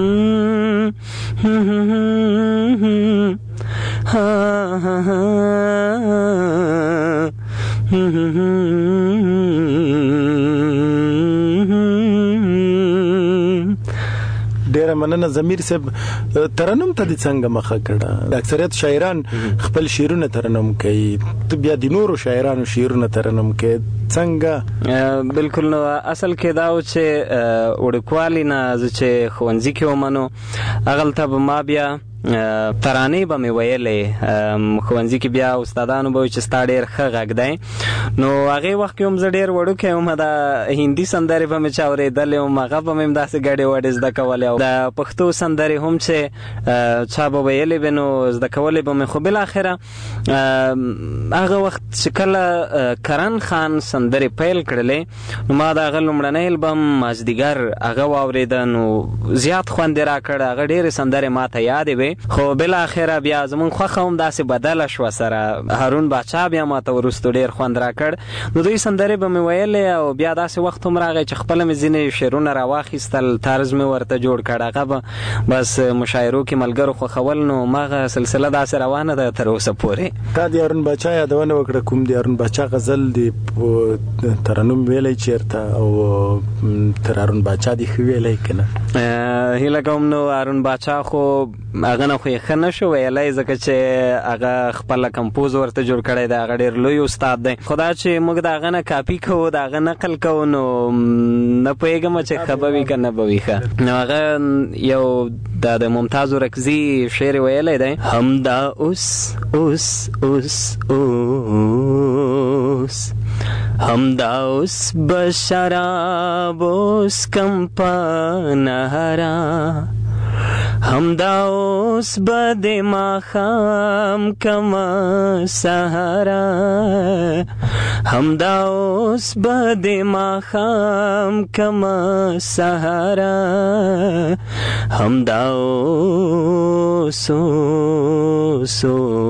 ډیره مننه ضمیر صاحب. ترنم ته د څنګه مخه کړه؟ اکثریت شاعران خپل شعرونه ترنم کوي، ته بیا د نورو شاعرانو شعرونه ترنم کوي، څنګه؟ بالکل. نو اصل کې دا و چې وړوکوالي نه زه چې ښوونځي کې ومنو هغلته به ما بیا ترانې به مې ویلې، ښوونځي کې بیا استادانو به وي چې ستا ډېر ښه غږ دی، نو هغې وخت کې هم زه ډېر وړوکی وم، دا هندي سندرې به مې چا اورېدلې وم، هغه به مې هم داسې ګډې وډې زده کولې، او د پښتو سندرې هم چې چا به ویلې وې نو زده کولې به مې، خو بالاخره هغه وخت چې کله کرن خان سندرې پیل کړلې نو ما د هغه لومړنی البم مازدیګر هغه واورېده، نو زیات خوند یې راکړ، هغه ډېرې سندرې ما ته یادې وې، پورې. خو بل اخره بیا زمون خوخه هم داسې بدله شو سره هارون باچا بیا ماته ورستو ډیر خوند راکړ. نو دوی سندرې به مې ویلې او بیا داسې وخت هم راغی چې خپل مې ځینې شعرونه راواخیستل، طرز مې ورته جوړ کړ. هغه به بس مشاعرو کې ملګرو خوښول. نو ماغه سلسله داسې روانه ده تر اوسه پورې. تا د هارون باچا یادونه وکړه، کوم د هارون باچا غزل دی ترنم ویلی چیرته او تر هارون باچا دی خو ویلی کنه؟ هیله کوم نو هارون باچا خو هغه نه خو یې ښه نه شو ویلی ځکه چې هغه خپله کمپوز ورته جوړ کړی دی. هغه ډېر لوی استاد دی. خو دا چې موږ د هغه نه کاپي کوو، د هغه نقل کوو، نو نه پوهېږم چې ښه به وي که نه به وي ښه. نو هغه یو د ممتاز رکزي شعر ویلی دی: همدا اوس اوس اوس اوس همدا اوس به شراب اوس کم په نهرا، همدا اوس به د ماښام کمه سهرا، همدا اوس به د ماښام کمه سهرا، همدا اوس اوس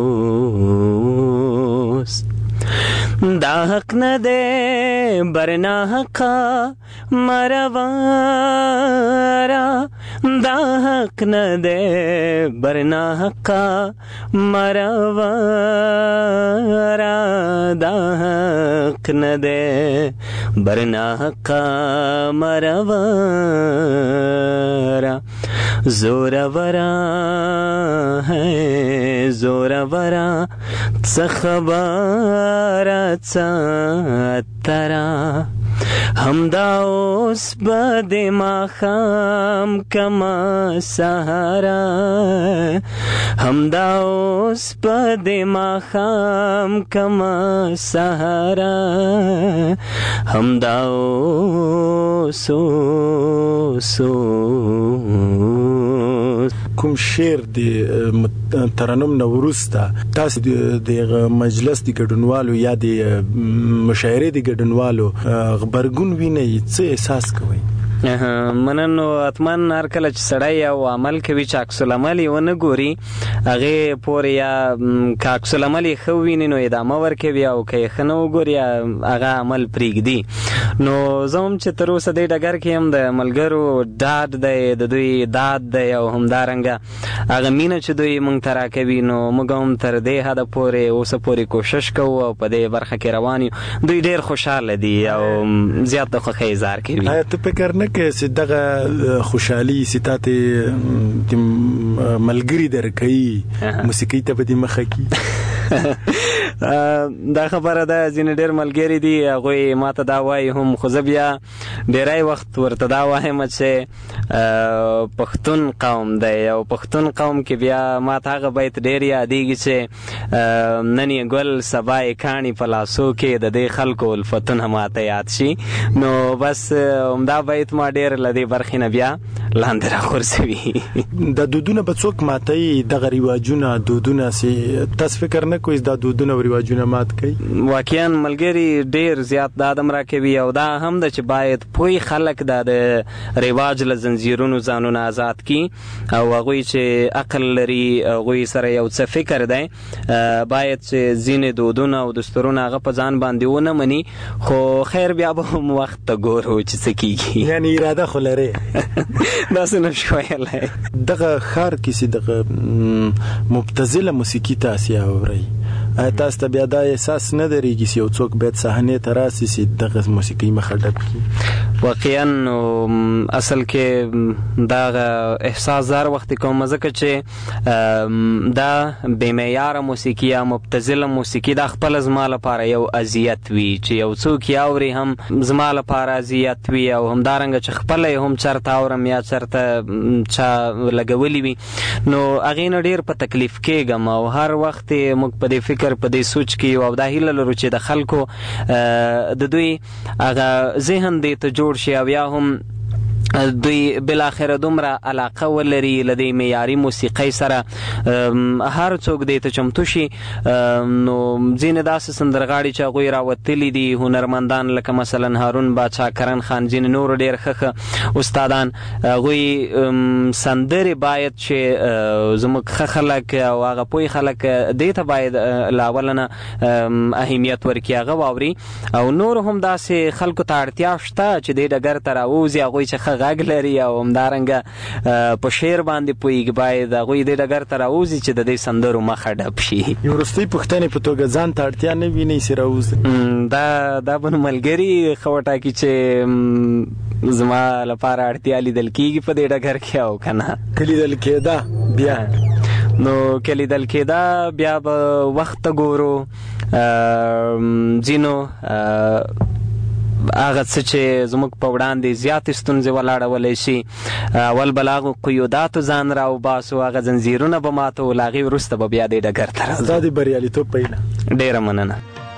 اوس. دا حق نه دی برنا حقا مروارا، دا حق نه دی برنا حقا مروارا، دا حق نه دی برنا حقا مروارا. زورا ورا ہے زورا ورا څه خبره څه ترا، همدا اوس به د ماښام کمه سهرا، همدا اوس به د ماښام کمه سهرا، همدا اوس اوس اوس. کوم شعر د ترنم نه وروسته تاسو د مجلس د ګډونوالو یا د مشاعرې د ګډونوالو غبرګون وینئ، څه احساس کوئ؟ مننو. اتمن هر کله چې سړی یو عمل کوي چې عکس العمل یې ونه ګوري هغې پورې، یا که عکس العمل یې ښه وویني نو ادامه ورکوي، او که یې ښه نه وګوري هغه عمل پرېږدي. نو زه هم چې تر اوسه دې ډګر کې هم د ملګرو ډاډ دی، د دوی داد دی، او همدارنګه هغه مینه چې دوی موږ ته راکوي، نو موږ هم تر دې حده پورې اوسه پورې کوشش کوو او په دې برخه کې روان یو. دوی ډېر خوشحاله دي او زیات د خوښۍ اظهار کوي. آیا ته فکر نه کې چې دغه خوشحالي ستاسې ملګري درکوي موسیقۍ ته به دې مخه کي؟ دا خبره ده، ځینې ډېر ملګري دي هغوی ما ته دا وایي هم، خو زه بیا ډېری وخت ورته دا وایم چې پښتون قوم دی، او پښتون قوم کې بیا ما ته هغه بیت ډېر یادېږي چې نن یې ګل سبا یې کاڼي په لاسو کې، د دې خلکو الفتونه ماته یاد شي. نو بس همدا بیت ما ډېر له دې برخې نه بیا لاندې راغورځوي. دا دودونه به څوک ماتوي؟ دغه رواجونه دودونه تاسو فکر نه کوئ دا دودونه او رواجونه مات کوي؟ واقعا ملګري ډېر زیات دا عدم راکوي، او دا هم ده چې باید پوی خلک دا د رواج له زنځیرونو ځانونه آزاد کي، او هغوی چې عقل لري هغوی سره یو څه فکر دی باید چې ځینې دودونه او دستورونه هغه په ځان باندې ونه مني. خو خیر بیا به هم وخت ته ګورو چې څه کېږي. یعنې اراده خو لرې؟ داسې نه شو ویلی. دغه ښار کې چې دغه مبتذله موسیقي تاسې اورئ، آیا تاسو ته بیا دا احساس نه درېږي چې یو څوک باید صحنې ته راسي چې دغه موسیقي مخه ډب کړي؟ واقعا اصل کې دا احساس زار وخت کوم، ځکه چې دا بې معیاره موسیقي یا مبتذله موسیقي دا خپله زما لپاره یو اذیت وي، چې یو څوک یې اوري هم زما لپاره اذیت وي، او همدارنګه چې خپله یې هم چېرته اورم یا چېرته چا لګولي وي، نو هغې نه ډېر په تکلیف کېږم، او هر وخت موږ په دې فکر په دې سوچ کې یو، او دا هیله لرو چې د خلکو د دوی هغه ذهن دې ته جوړ شي، او یا هم دوی بل اخر دومره علاقه ولري لدی معیاري موسیقۍ سره هر څوک دې ته چمتو شي. نو ځینې داسې سندرغاړي چې هغوی راوتلي دي هنرمندان لکه مثلا هارون باچا، کرن خان، ځینې نور ډېر ښه استادان، هغوی سندرې باید چې زموږ ښه خلک او هغه پوه خلک دې ته باید له اوله نه اهمیت ورکړي، هغه واوري. او نور هم داسې خلکو ته اړتیا شته چې دې ډګر ته راووځي، هغوی چې ښه غږ لري او همدارنګه په شعر باندې پوهېږي، باید هغوی دې ډګر ته راوځي چې د دې سندرو مخه ډب شي. یو وروستۍ پوښتنې په توګه ځان ته اړتیا نه وینئ چې راوځي؟ دا به نو ملګري ښه وټاکي چې زما لپاره اړتیا لیدل کېږي په دې ډګر کې او که نه. که لیدل کېده بیا نو که لیدل کېده بیا به وخت ته ګورو. ځینو هغه څه چې زموږ په وړاندې زیاتې ستونزې ولاړولی شي، اول به له هغو قیوداتو ځان راوباسو، هغه زنځیرونه به ماتو، له هغې وروسته به بیا دې ډګر ته راځو. ستا د بریالیتوب په هیله. ډېره مننه.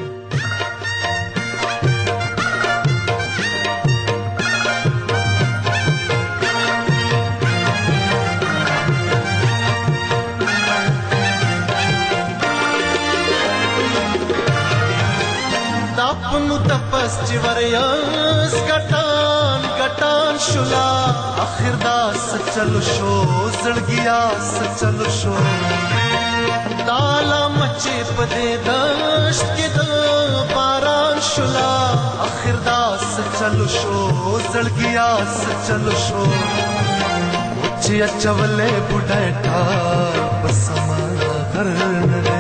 تپس چې وریاس ګټان ګټان شولا، اخر دا سچلو شو زړګیا سچلو شو، تالا مچې په دې دشت کې د باران شولا، اخر دا سچلو شو زړګیا سچلو شو، چې اچولې بډای ټال بسما غر نه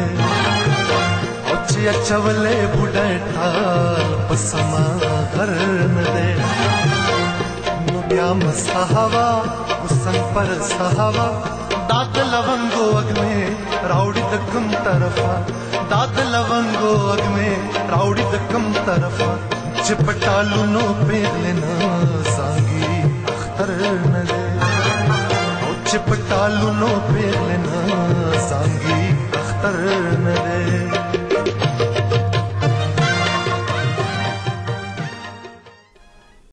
چولے بډای ټال پسما غر نه ده، نو بیا مستا هوا وسنګ پر سهوا، داد لونګو اګمه راوړي د کوم طرفا، داد لونګو اګمه راوړي د کوم طرفا، چې پټالو نو پیرلنا سانګي اختر نه ده، چې پټالو نو پیرلنا سانګي اختر نه ده.